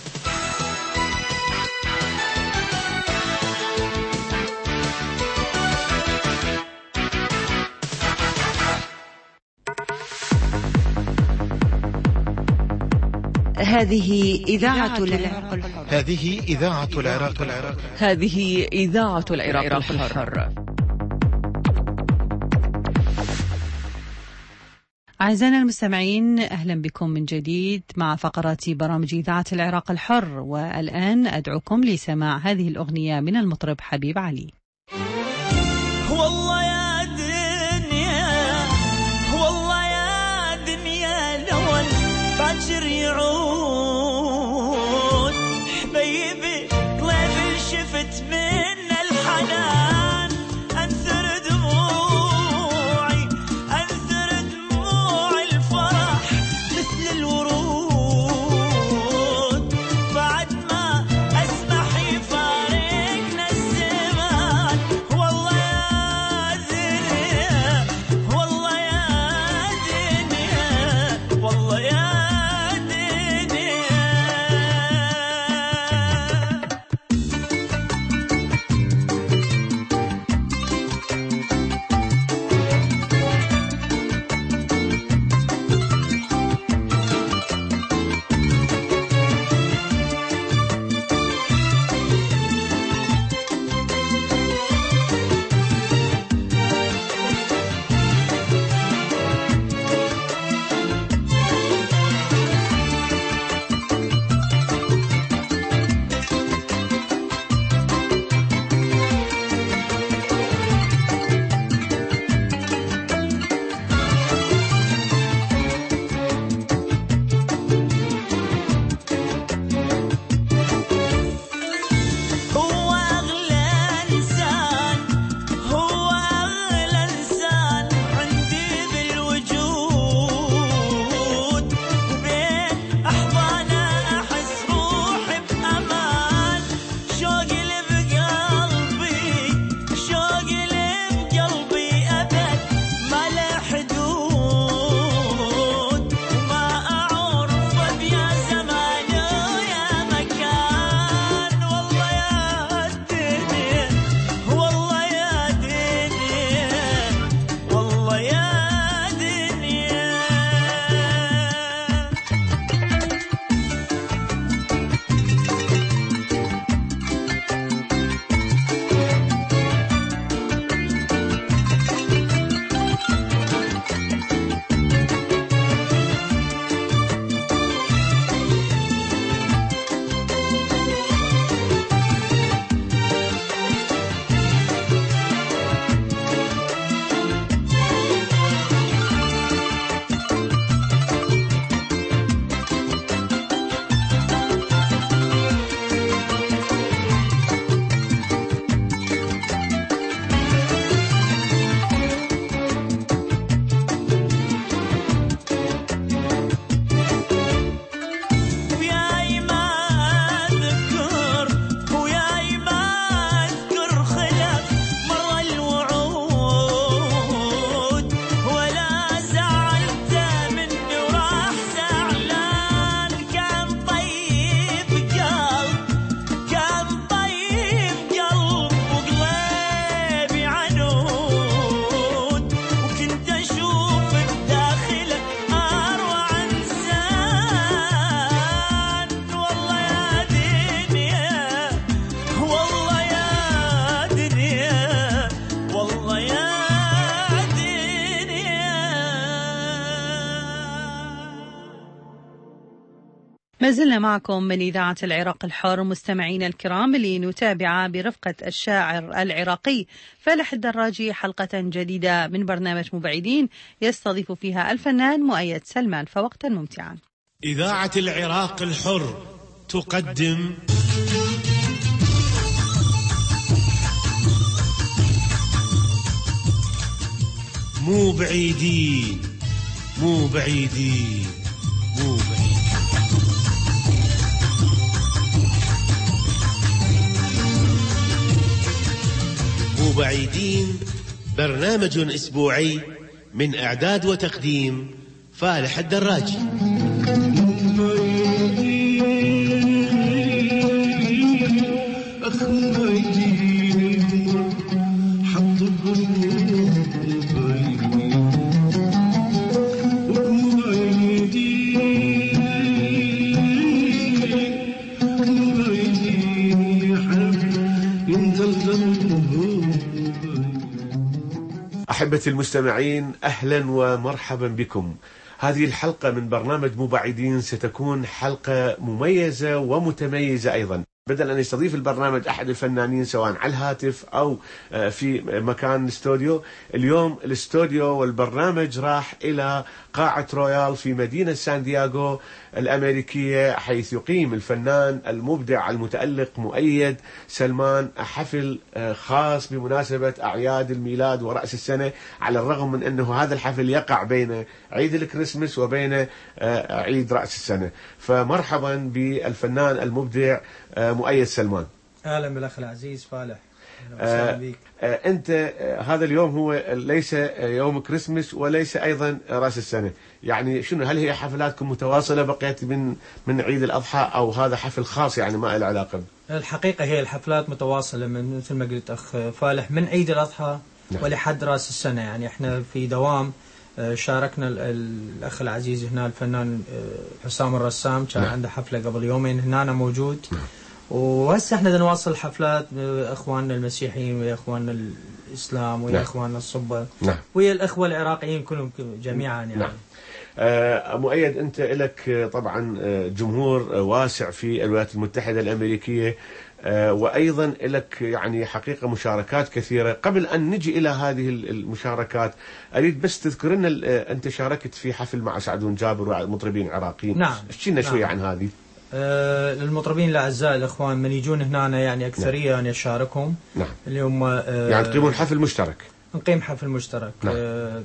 هذه إذاعة العراق الحر. هذه إذاعة العراق الحر. هذه إذاعة العراق الحر. أعزائنا المستمعين، أهلا بكم من جديد مع فقرات برامج إذاعة العراق الحر. والآن أدعوكم لسماع هذه الأغنية من المطرب حبيب علي. والله يا دنيا، والله يا دنيا، الأول باكر يعود حبيبي قلبي شفت من الحنان أنثر دموعي، أنثر دموع الفرح مثل الورود بعد ما أسمح يفارقنا الزمان. ما زلنا معكم من إذاعة العراق الحر مستمعين الكرام لنتابع برفقة الشاعر العراقي فالح الدراجي حلقة جديدة من برنامج مبعدين يستضيف فيها الفنان مؤيد سلمان، فوقتا ممتعا. إذاعة العراق الحر تقدم مو بعيدين مو بعيدين مو بعيدين. مو بعيدين برنامج أسبوعي من إعداد وتقديم فالح الدراجي. أحبتي المستمعين، أهلا ومرحبا بكم. هذه الحلقة من برنامج مبعدين ستكون حلقة مميزة ومتميزة أيضا. بدل أن يستضيف البرنامج أحد الفنانين سواء على الهاتف أو في مكان الاستوديو، اليوم الاستوديو والبرنامج راح إلى قاعة رويال في مدينة سان دييغو الأمريكية، حيث يقيم الفنان المبدع المتألق مؤيد سلمان حفل خاص بمناسبة أعياد الميلاد ورأس السنة، على الرغم من أنه هذا الحفل يقع بين عيد الكريسماس وبين عيد رأس السنة. فمرحبا بالفنان المبدع مؤيد سلمان. أهلا بالأخ العزيز فالح. أنت هذا اليوم هو ليس يوم كريسماس وليس أيضا رأس السنة، يعني شنو، هل هي حفلاتكم متواصلة بقيت من عيد الأضحى أو هذا حفل خاص يعني ما له علاقة؟ الحقيقة هي الحفلات متواصلة من مثل ما قلت أخ فالح من عيد الأضحى ولحد رأس السنة. يعني احنا في دوام. شاركنا الأخ العزيز هنا الفنان حسام الرسام كان عنده حفلة قبل يومين هنا أنا موجود. وهسه احنا نواصل الحفلات اخواننا المسيحيين ويا اخواننا الاسلام ويا اخواننا الصبة ويا الاخوه العراقيين كلهم جميعا يعني. مؤيد، انت لك طبعا جمهور واسع في الولايات المتحده الامريكيه، وايضا لك يعني حقيقه مشاركات كثيره. قبل ان نجي الى هذه المشاركات اريد بس تذكر لنا انت شاركت في حفل مع سعدون جابر ومطربين عراقيين. نعم. احكي لنا شوي عن هذه. المطربين الاعزاء الاخوان من يجون هنا يعني اكثريه انا اشاركهم. نعم. اللي هم يعني تقيمون حفل مشترك. نقيم حفل مشترك. نعم.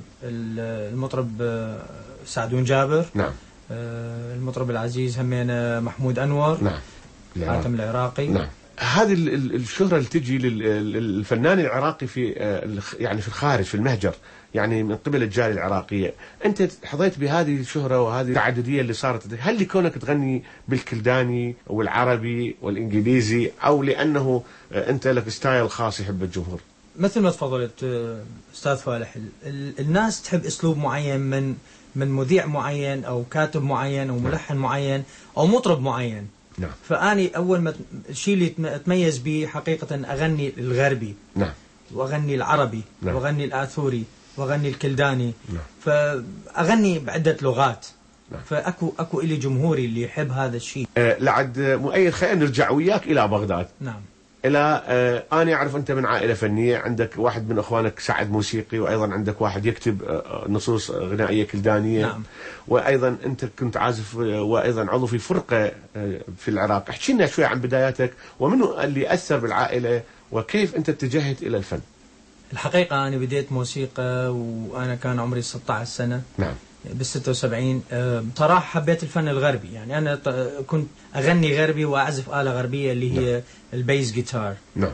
المطرب سعدون جابر. نعم. المطرب العزيز همين محمود انور. نعم. حاتم العراقي. نعم. هذه الشهرة اللي تجي للفنان العراقي في يعني في الخارج في المهجر، يعني من قبل الجالية العراقية، أنت حظيت بهذه الشهرة وهذه التعددية اللي صارت. هل لكونك تغني بالكلداني والعربي والإنجليزي، أو لأنه أنت لك ستايل خاص يحب الجمهور؟ مثل ما تفضلت أستاذ فالح، الناس تحب أسلوب معين من مذيع معين أو كاتب معين أو ملحن معين أو مطرب معين. نعم. فأني أول ما الشيء اللي أتميز به حقيقة أغني الغربي. نعم. وأغني العربي. نعم. وأغني الآثوري وأغني الكلداني. نعم. فأغني بعدة لغات. نعم. فأكو إلي جمهوري اللي يحب هذا الشيء. لعد مؤيد خلينا نرجع وياك إلى بغداد. نعم. إلى أنا أعرف أنت من عائلة فنية، عندك واحد من أخوانك سعد موسيقي، وأيضا عندك واحد يكتب نصوص غنائية كلدانية. نعم. وأيضا أنت كنت عازف وأيضا عضو في فرقة في العراق. احكي لنا شوي عن بداياتك ومنو اللي أثر بالعائلة وكيف أنت اتجهت إلى الفن؟ الحقيقة أنا بديت موسيقى وأنا كان عمري 16 سنة. نعم. بال76. صراحة حبيت الفن الغربي، يعني أنا كنت أغني غربي وأعزف آلة غربية اللي هي البيس جيتار. نعم.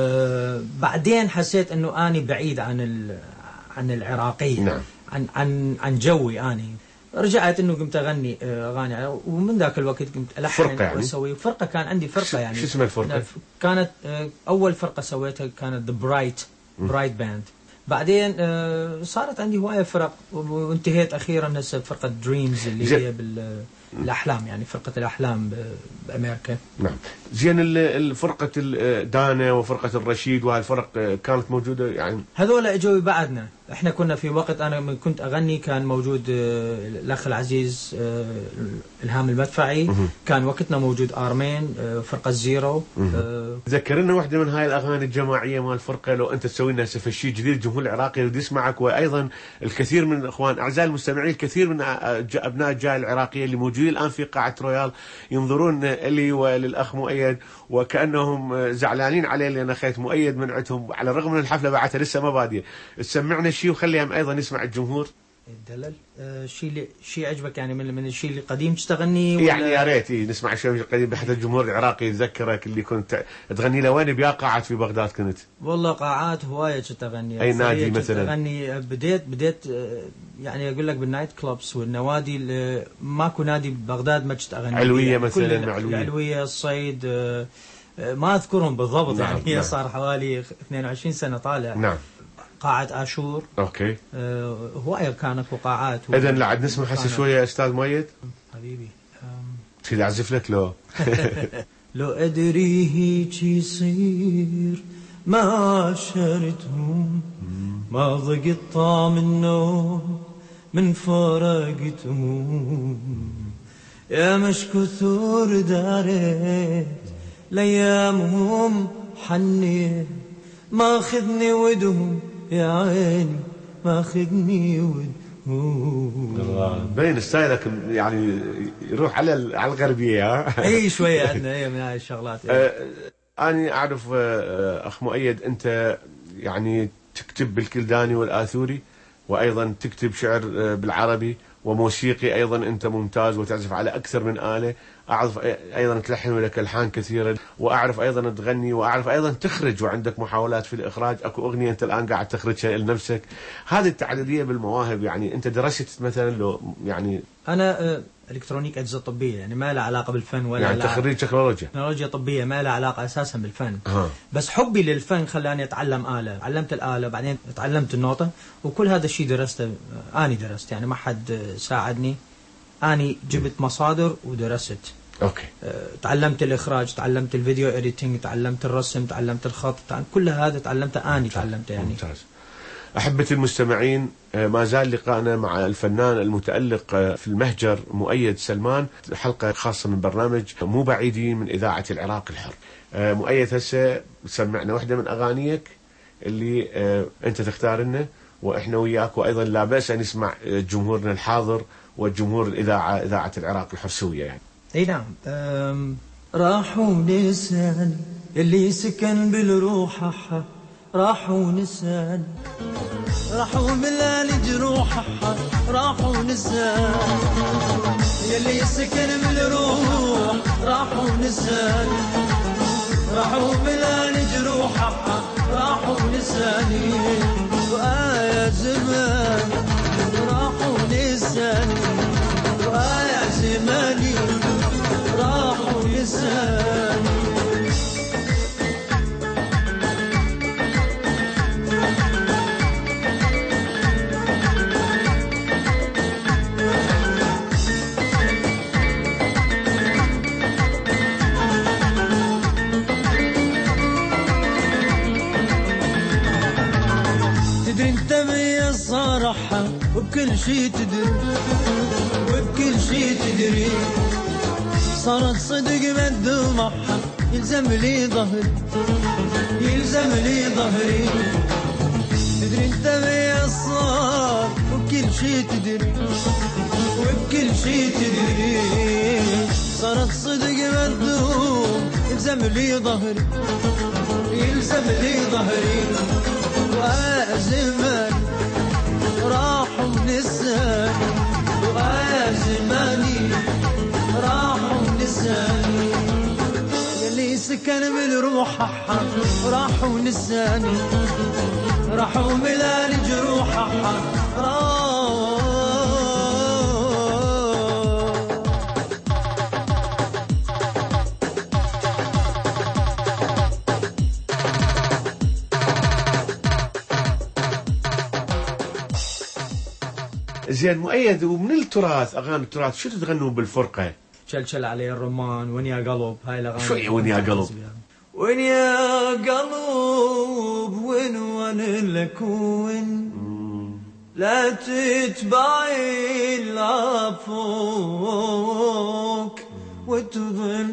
بعدين حسيت إنه أنا بعيد عن العراقية. نعم. عن جوي. أنا رجعت إنه قمت أغني أغاني، ومن ذاك الوقت قمت ألحن يعني؟ وأسوي فرقة. كان عندي فرقة يعني. شو اسم الفرقة؟ كانت أول فرقة سويتها كانت The Bright Band. بعدين صارت عندي هواية فرق وانتهيت أخيرا هسه بفرقة دريمز اللي هي بالأحلام، يعني فرقة الأحلام بأمريكا. نعم. زين الفرقة دانا وفرقة الرشيد وهالفرق كانت موجودة يعني؟ هذول اجوا بعدنا. احنا كنا في وقت انا من كنت اغني كان موجود الاخ العزيز الهام المدفعي، كان وقتنا موجود ارمين، فرقه زيرو. ذكرنا واحده من هاي الاغاني الجماعيه مال الفرقه، لو انت تسوي لنا هسه شيء جديد الجمهور العراقي يريد يسمعك، وايضا الكثير من الاخوان اعزائي المستمعين، الكثير من ابناء الجاليه العراقيه اللي موجودين الان في قاعه رويال ينظرون لي وللاخ مؤيد وكانهم زعلانين عليه لان اخيت مؤيد من عندهم، على الرغم من الحفله بعدها لسه ما باديه. تسمعنا شيء وخليهم ايضا يسمع الجمهور. دلل شيء عجبك يعني من الشيء اللي قديم تغني يعني يا ريت نسمع شيء من القديم حتى الجمهور العراقي يتذكرك اللي كنت تغني له. وين بيا قاعات في بغداد كنت؟ والله قاعات هوايه كنت اغني. اي نادي مثلا؟ اغني بديت يعني اقول لك بالنايت كلوبس والنوادي اللي ماكو نادي ببغداد ما كنت اغني. علويه يعني مثلا؟ العلويه الصيد ما اذكرهم بالضبط. نعم. يعني صار حوالي 22 سنه طالع. نعم. قاعة آشور. اوكي. هواية كانت وقاعات. اذا لعد نسمع هسه شويه استاذ مؤيد. حبيبي. شي اعزف لك لو لو ادري هيك يصير ما شرتهم، ما ضقت طعم النوم من فرقتهم، يا مش كثور داريت ليامهم حنيت، ما خذني ودهم يا عيني ما خذني ودهم. بين ستايلك يعني يروح على الغربيه. ها اي شويه عندنا من هاي الشغلات. انا اعرف اخ مؤيد انت يعني تكتب بالكلداني والاثوري وايضا تكتب شعر بالعربي وموسيقي ايضا انت ممتاز وتعزف على اكثر من آلة. اعرف ايضا تلحن لك الحان كثيره، واعرف ايضا تغني، واعرف ايضا تخرج وعندك محاولات في الاخراج. اكو اغنيه انت الان قاعد تخرجها لنفسك. هذه التعدديه بالمواهب يعني انت درست مثلا لو يعني؟ انا الكترونيك اجهزه طبيه يعني ما لها علاقه بالفن ولا يعني تخريج تكنولوجيا طبيه ما لها علاقه اساسا بالفن. بس حبي للفن خلاني اتعلم آلة، علمت الآلة بعدين تعلمت النوتة، وكل هذا الشيء درسته. اني درست يعني ما حد ساعدني، اني جبت مصادر ودرست. اوكي. تعلمت الاخراج، تعلمت الفيديو اديتنج، تعلمت الرسم، تعلمت الخط، كل هذا تعلمته اني تعلمته يعني. ممتاز. أحبتي المستمعين، ما زال لقاءنا مع الفنان المتألق في المهجر مؤيد سلمان، حلقة خاصة من برنامج مو بعيدين من إذاعة العراق الحر. مؤيد هسه سمعنا واحدة من أغانيك اللي أنت تختار لنا وإحنا وياك، وأيضا لا بأس أن نسمع جمهورنا الحاضر والجمهور الإذاعة إذاعة العراق الحر سوية يعني. أي نعم. راحوا نساني اللي سكن بالروح، راحوا نساني، راحوا ملال جروح، راحوا نساني يلي سكن بالروح، راحوا نساني، راحوا ملال جروح، راحوا نساني، وآيا زمان راحوا نساني، وآيا زماني راحوا نساني. الصراحة وبكل شي تدري، وبكل شي تدري، صارت صدق بالدمعة يلزم لي ظهري، يلزم لي ظهري. تدري انت بيا صار وبكل شي تدري، وبكل شي تدري، صارت صدق بالدمعة يلزم لي ظهري، يلزم لي ظهري. وازمان راحوا نساني، وآيا زماني راحوا نساني يلي سكن بالروح، راحوا نساني، راحوا ملال جروح. زين مؤيد، ومن التراث اغاني التراث شو تغنوا بالفرقه؟ شلشل علي الرمان، وين يا قلب، هاي الاغاني. شوي وين يا قلب. وين يا قلب وين وانا لك وين، لا تتبعي العفوك وتظل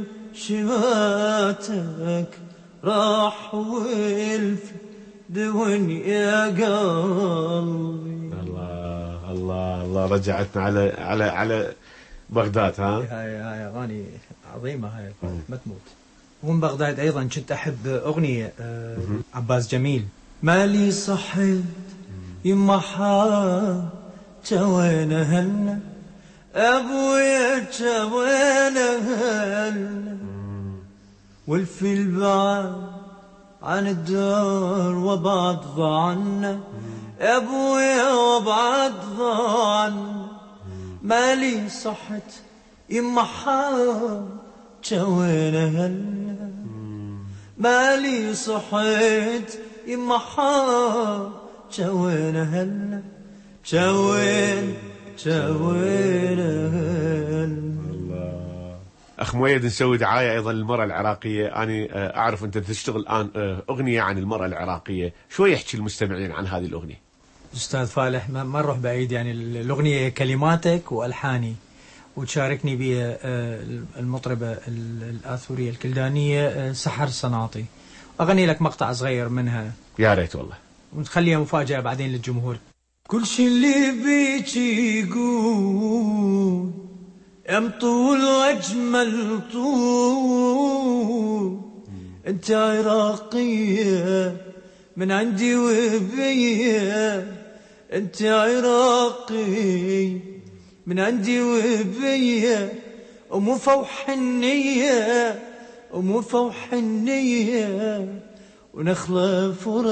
شماتك راح والف دنيا قلبي. الله الله الله، رجعتنا على بغداد. هاي اغاني عظيمه، هاي ما تموت. ومن بغداد ايضا كنت احب اغنيه عباس جميل، مالي صحيت يما حا توينا هلنا ابويا توينا هلنا والفيل بعد عن الدار وبعد ضعنا ابويا وبعد ضعنا مالي صحت يما حا توينا هلنا مالي صحت يما حا توينا هلنا توينا هلنا. أخ مؤيد، نسوي دعاية أيضا للمرأة العراقية. أنا أعرف أنت تشتغل الآن أغنية عن المرأة العراقية، شوي يحكي المستمعين عن هذه الأغنية. أستاذ فالح، ما نروح بعيد، يعني الأغنية كلماتك وألحاني، وتشاركني بها المطربة الآثورية الكلدانية سحر صناطي. أغني لك مقطع صغير منها، يا ريت والله، ونخليها مفاجأة بعدين للجمهور. كل شي اللي بيك يقول ام طول واجمل طول، انت عراقية من عندي وبيا، انت عراقي من عندي وبيا، ومفوح النية ومفوح النية ونخلة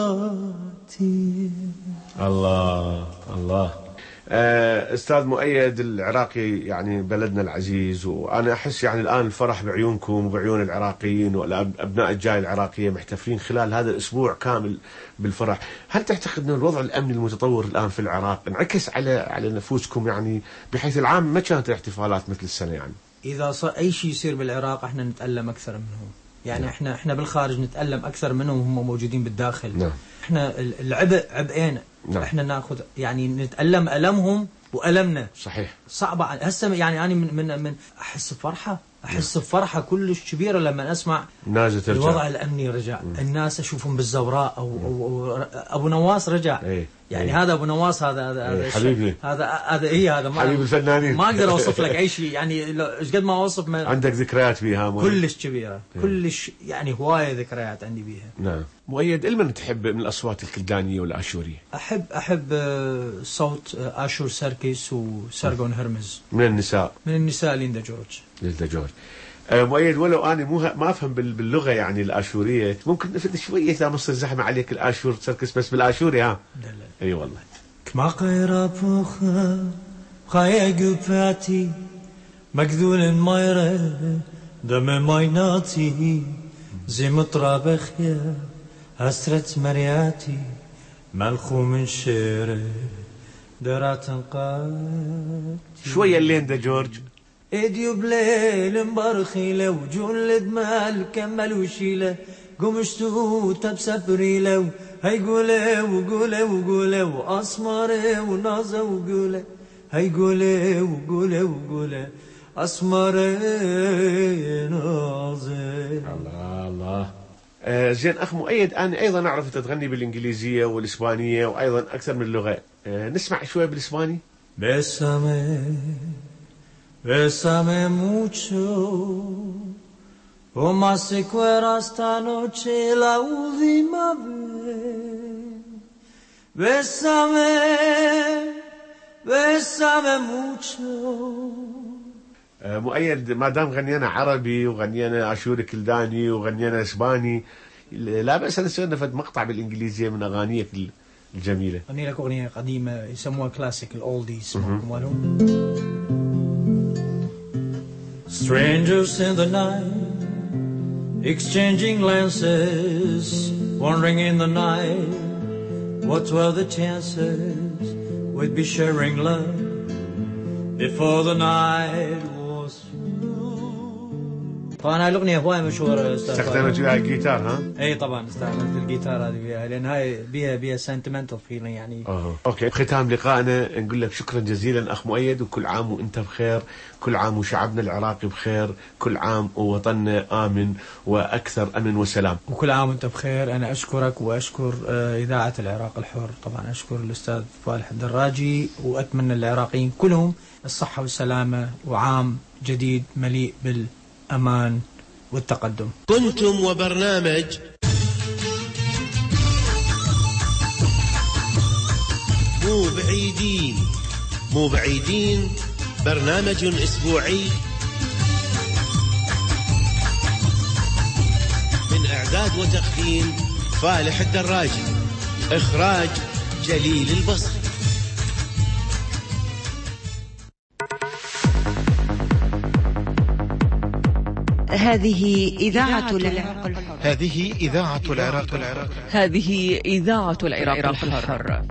فراتي. الله الله. أستاذ مؤيد، العراقي يعني بلدنا العزيز، وأنا أحس يعني الآن الفرح بعيونكم وبعيون العراقيين والأبناء الجاي العراقية محتفلين خلال هذا الأسبوع كامل بالفرح. هل تعتقد أن الوضع الأمني المتطور الآن في العراق انعكس على نفوسكم، يعني بحيث العام ما كانت الاحتفالات مثل السنة؟ يعني إذا صار أي شيء يصير بالعراق احنا نتألم أكثر منهم، يعني احنا بالخارج نتألم أكثر منهم وهم موجودين بالداخل. نعم. احنا العبء عبئين. نعم. احنا ناخذ يعني نتألم ألمهم وألمنا. صحيح. صعبة هسه، يعني أنا من أحس بفرحة، أحس بفرحة كلش كبيرة لما أسمع الوضع الأمني رجع. الناس أشوفهم بالزوراء أو أبو نواس رجع. يعني هذا أبو نواس، هذا حبيبي، هذا حبيب الفنانين. ما أقدر أوصف لك أي شيء، يعني إيش قد ما أوصف عندك ذكريات فيها كلش كبيرة، كلش يعني هواية ذكريات عندي بيها. نعم. مؤيد، لمن تحب من الأصوات الكلدانية والآشورية؟ أحب صوت آشور سركس وسرغون هرمز. من النساء ليندا جورج. مؤيد، ولو أنا ما أفهم باللغة يعني الآشورية، ممكن نفد شوية إذا مص الزحمة عليك الآشور سركس بس بالآشوري. ها أي والله. كما قيرا بوخا خايا قباتي مقذول مايرة دم مايناتي زي مطرابخيا هسرت مرياتي ملخو من شيرة درات قاتي. شوية ليندا جورج. ايديو بليل مبرخيلة وجولد مال كمل وشيلة قمشتو تبسبريلة هاي قولة وقولة وقولة وأسمرة ونازة وقولة هاي قولة وقولة وقولة أسمرة نازة. الله الله. زين أخ مؤيد، أنا أيضا أعرف أنت تغني بالإنجليزية والإسبانية وأيضا أكثر من لغة. نسمع شوية بالإسباني. Bésame mucho, como si fuera esta noche la última vez. Bésame mucho. مؤيد، ما دام غنينا عربي وغنينا آشوري كلداني وغنينا إسباني، لا بأس أن نسوي فد مقطع بالإنجليزية من أغانيك الجميلة. أغني لك أغنية قديمة يسموها كلاسيك الأولديز. Strangers in the night, exchanging glances, wandering in the night. What were the chances we'd be sharing love before the night was through? طبعا هاي الأغنية هواي مشهورة. استخدمت فيها الجيتار ها؟ اي طبعا استخدمت الجيتار هذه فيها، لأن هاي بيها sentimental feeling يعني. اوكي، ختام لقائنا نقول لك شكرا جزيلا أخ مؤيد، وكل عام وأنت بخير، كل عام وشعبنا العراقي بخير، كل عام ووطننا آمن وأكثر أمن وسلام. وكل عام وأنت بخير. أنا أشكرك وأشكر إذاعة العراق الحر، طبعا أشكر الأستاذ فالح الدراجي، وأتمنى العراقيين كلهم الصحة والسلامة وعام جديد مليء بالأمان والتقدم. كنتم وبرنامج مو بعيدين، برنامج أسبوعي من إعداد وتقديم فالح الدراجي، إخراج جليل البصري. هذه إذاعة العراق الحر. هذه إذاعة العراق الحر. هذه إذاعة العراق الحر.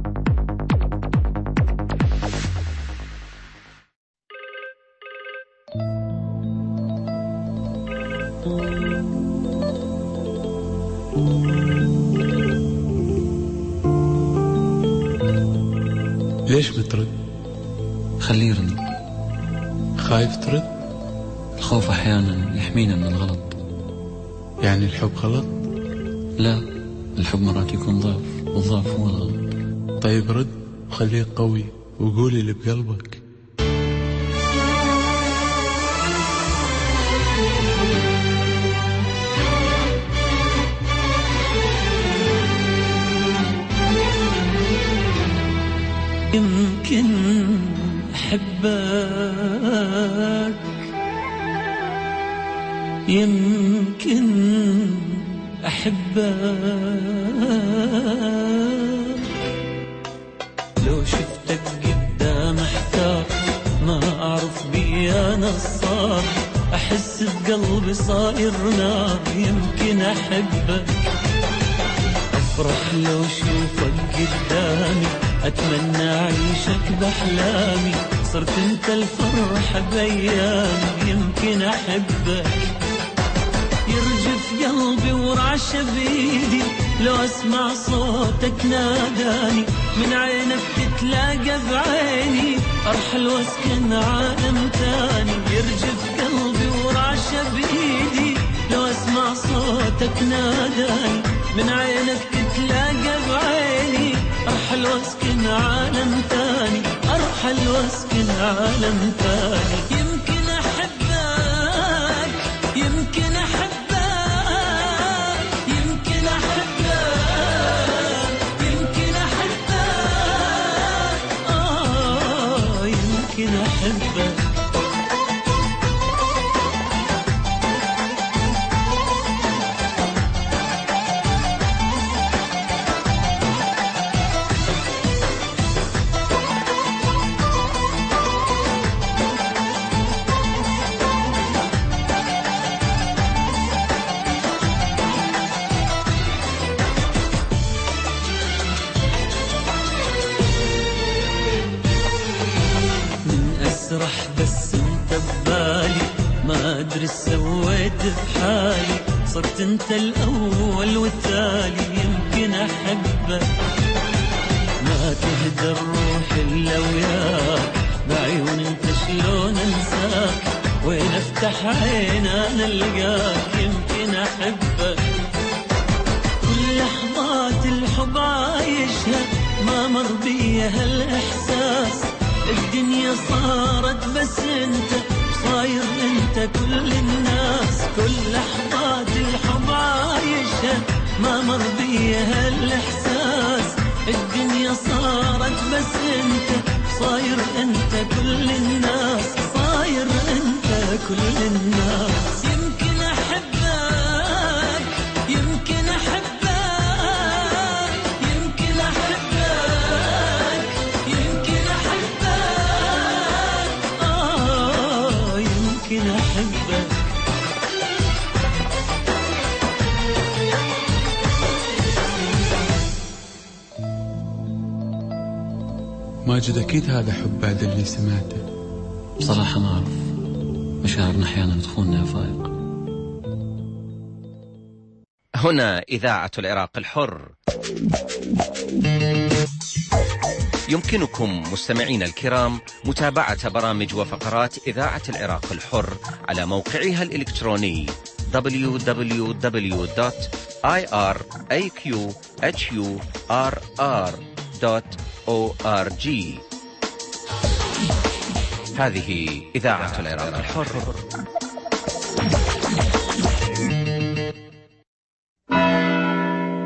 ليش بترد؟ خليه يرد. خايف ترد؟ الخوف أحيانا يحمينا من الغلط. يعني الحب غلط؟ لا، الحب مرات يكون ضعف، والضعف هو الغلط. طيب رد وخليك قوي وقولي اللي بقلبك. يمكن أحبك، يمكن أحبك، لو شفتك قدام احتار، ما أعرف بي أنا الصار، أحس بقلبي صاير نار. يمكن أحبك، أفرح لو شوفك قدامي، أتمنى أعيشك بأحلامي، صرت أنت الفرحة بأيامي. يمكن أحبك، يرجف قلبي ورعش بيدي، لو أسمع صوتك ناداني، من عينك تتلاقى بعيني، أرحل واسكن عالم تاني. يرجف قلبي ورعش بيدي، لو أسمع صوتك ناداني، من عينك تتلاقى بعيني، أرحل واسكن عالم تاني، أرحل واسكن عالم تاني. يمكن أحبك، يمكن أحبك، يمكن أحبك، يمكن أحبك، يمكن أحبك. أسرح بس انت ببالي، ما أدري سويت بحالي، صرت انت الأول والتالي. يمكن أحبك، ما تهدى الروح إلا وياك، بعيون انت شلون انساك، وين افتح عين أنا ألقاك. يمكن أحبك، كل لحظات الحب عايشها، ما مر بيها هالإحساس، الدنيا صارت بس انت، صاير انت كل الناس. كل لحظات الحب عايشها، ما مر بيها الاحساس، الدنيا صارت بس انت، صاير انت كل الناس، صاير انت كل الناس. يمكن احبك، يمكن احبك، يمكن احبك، يمكن احبك، يمكن احبك. ماجد أكيد هذا حب بعد اللي سمعته. بصراحة ما أعرف، مشاعرنا أحيانا تخوننا يا فايق. هنا إذاعة العراق الحر. يمكنكم مستمعين الكرام متابعة برامج وفقرات إذاعة العراق الحر على موقعها الإلكتروني www.iraqhurr.org. هذه إذاعة العراق الحر.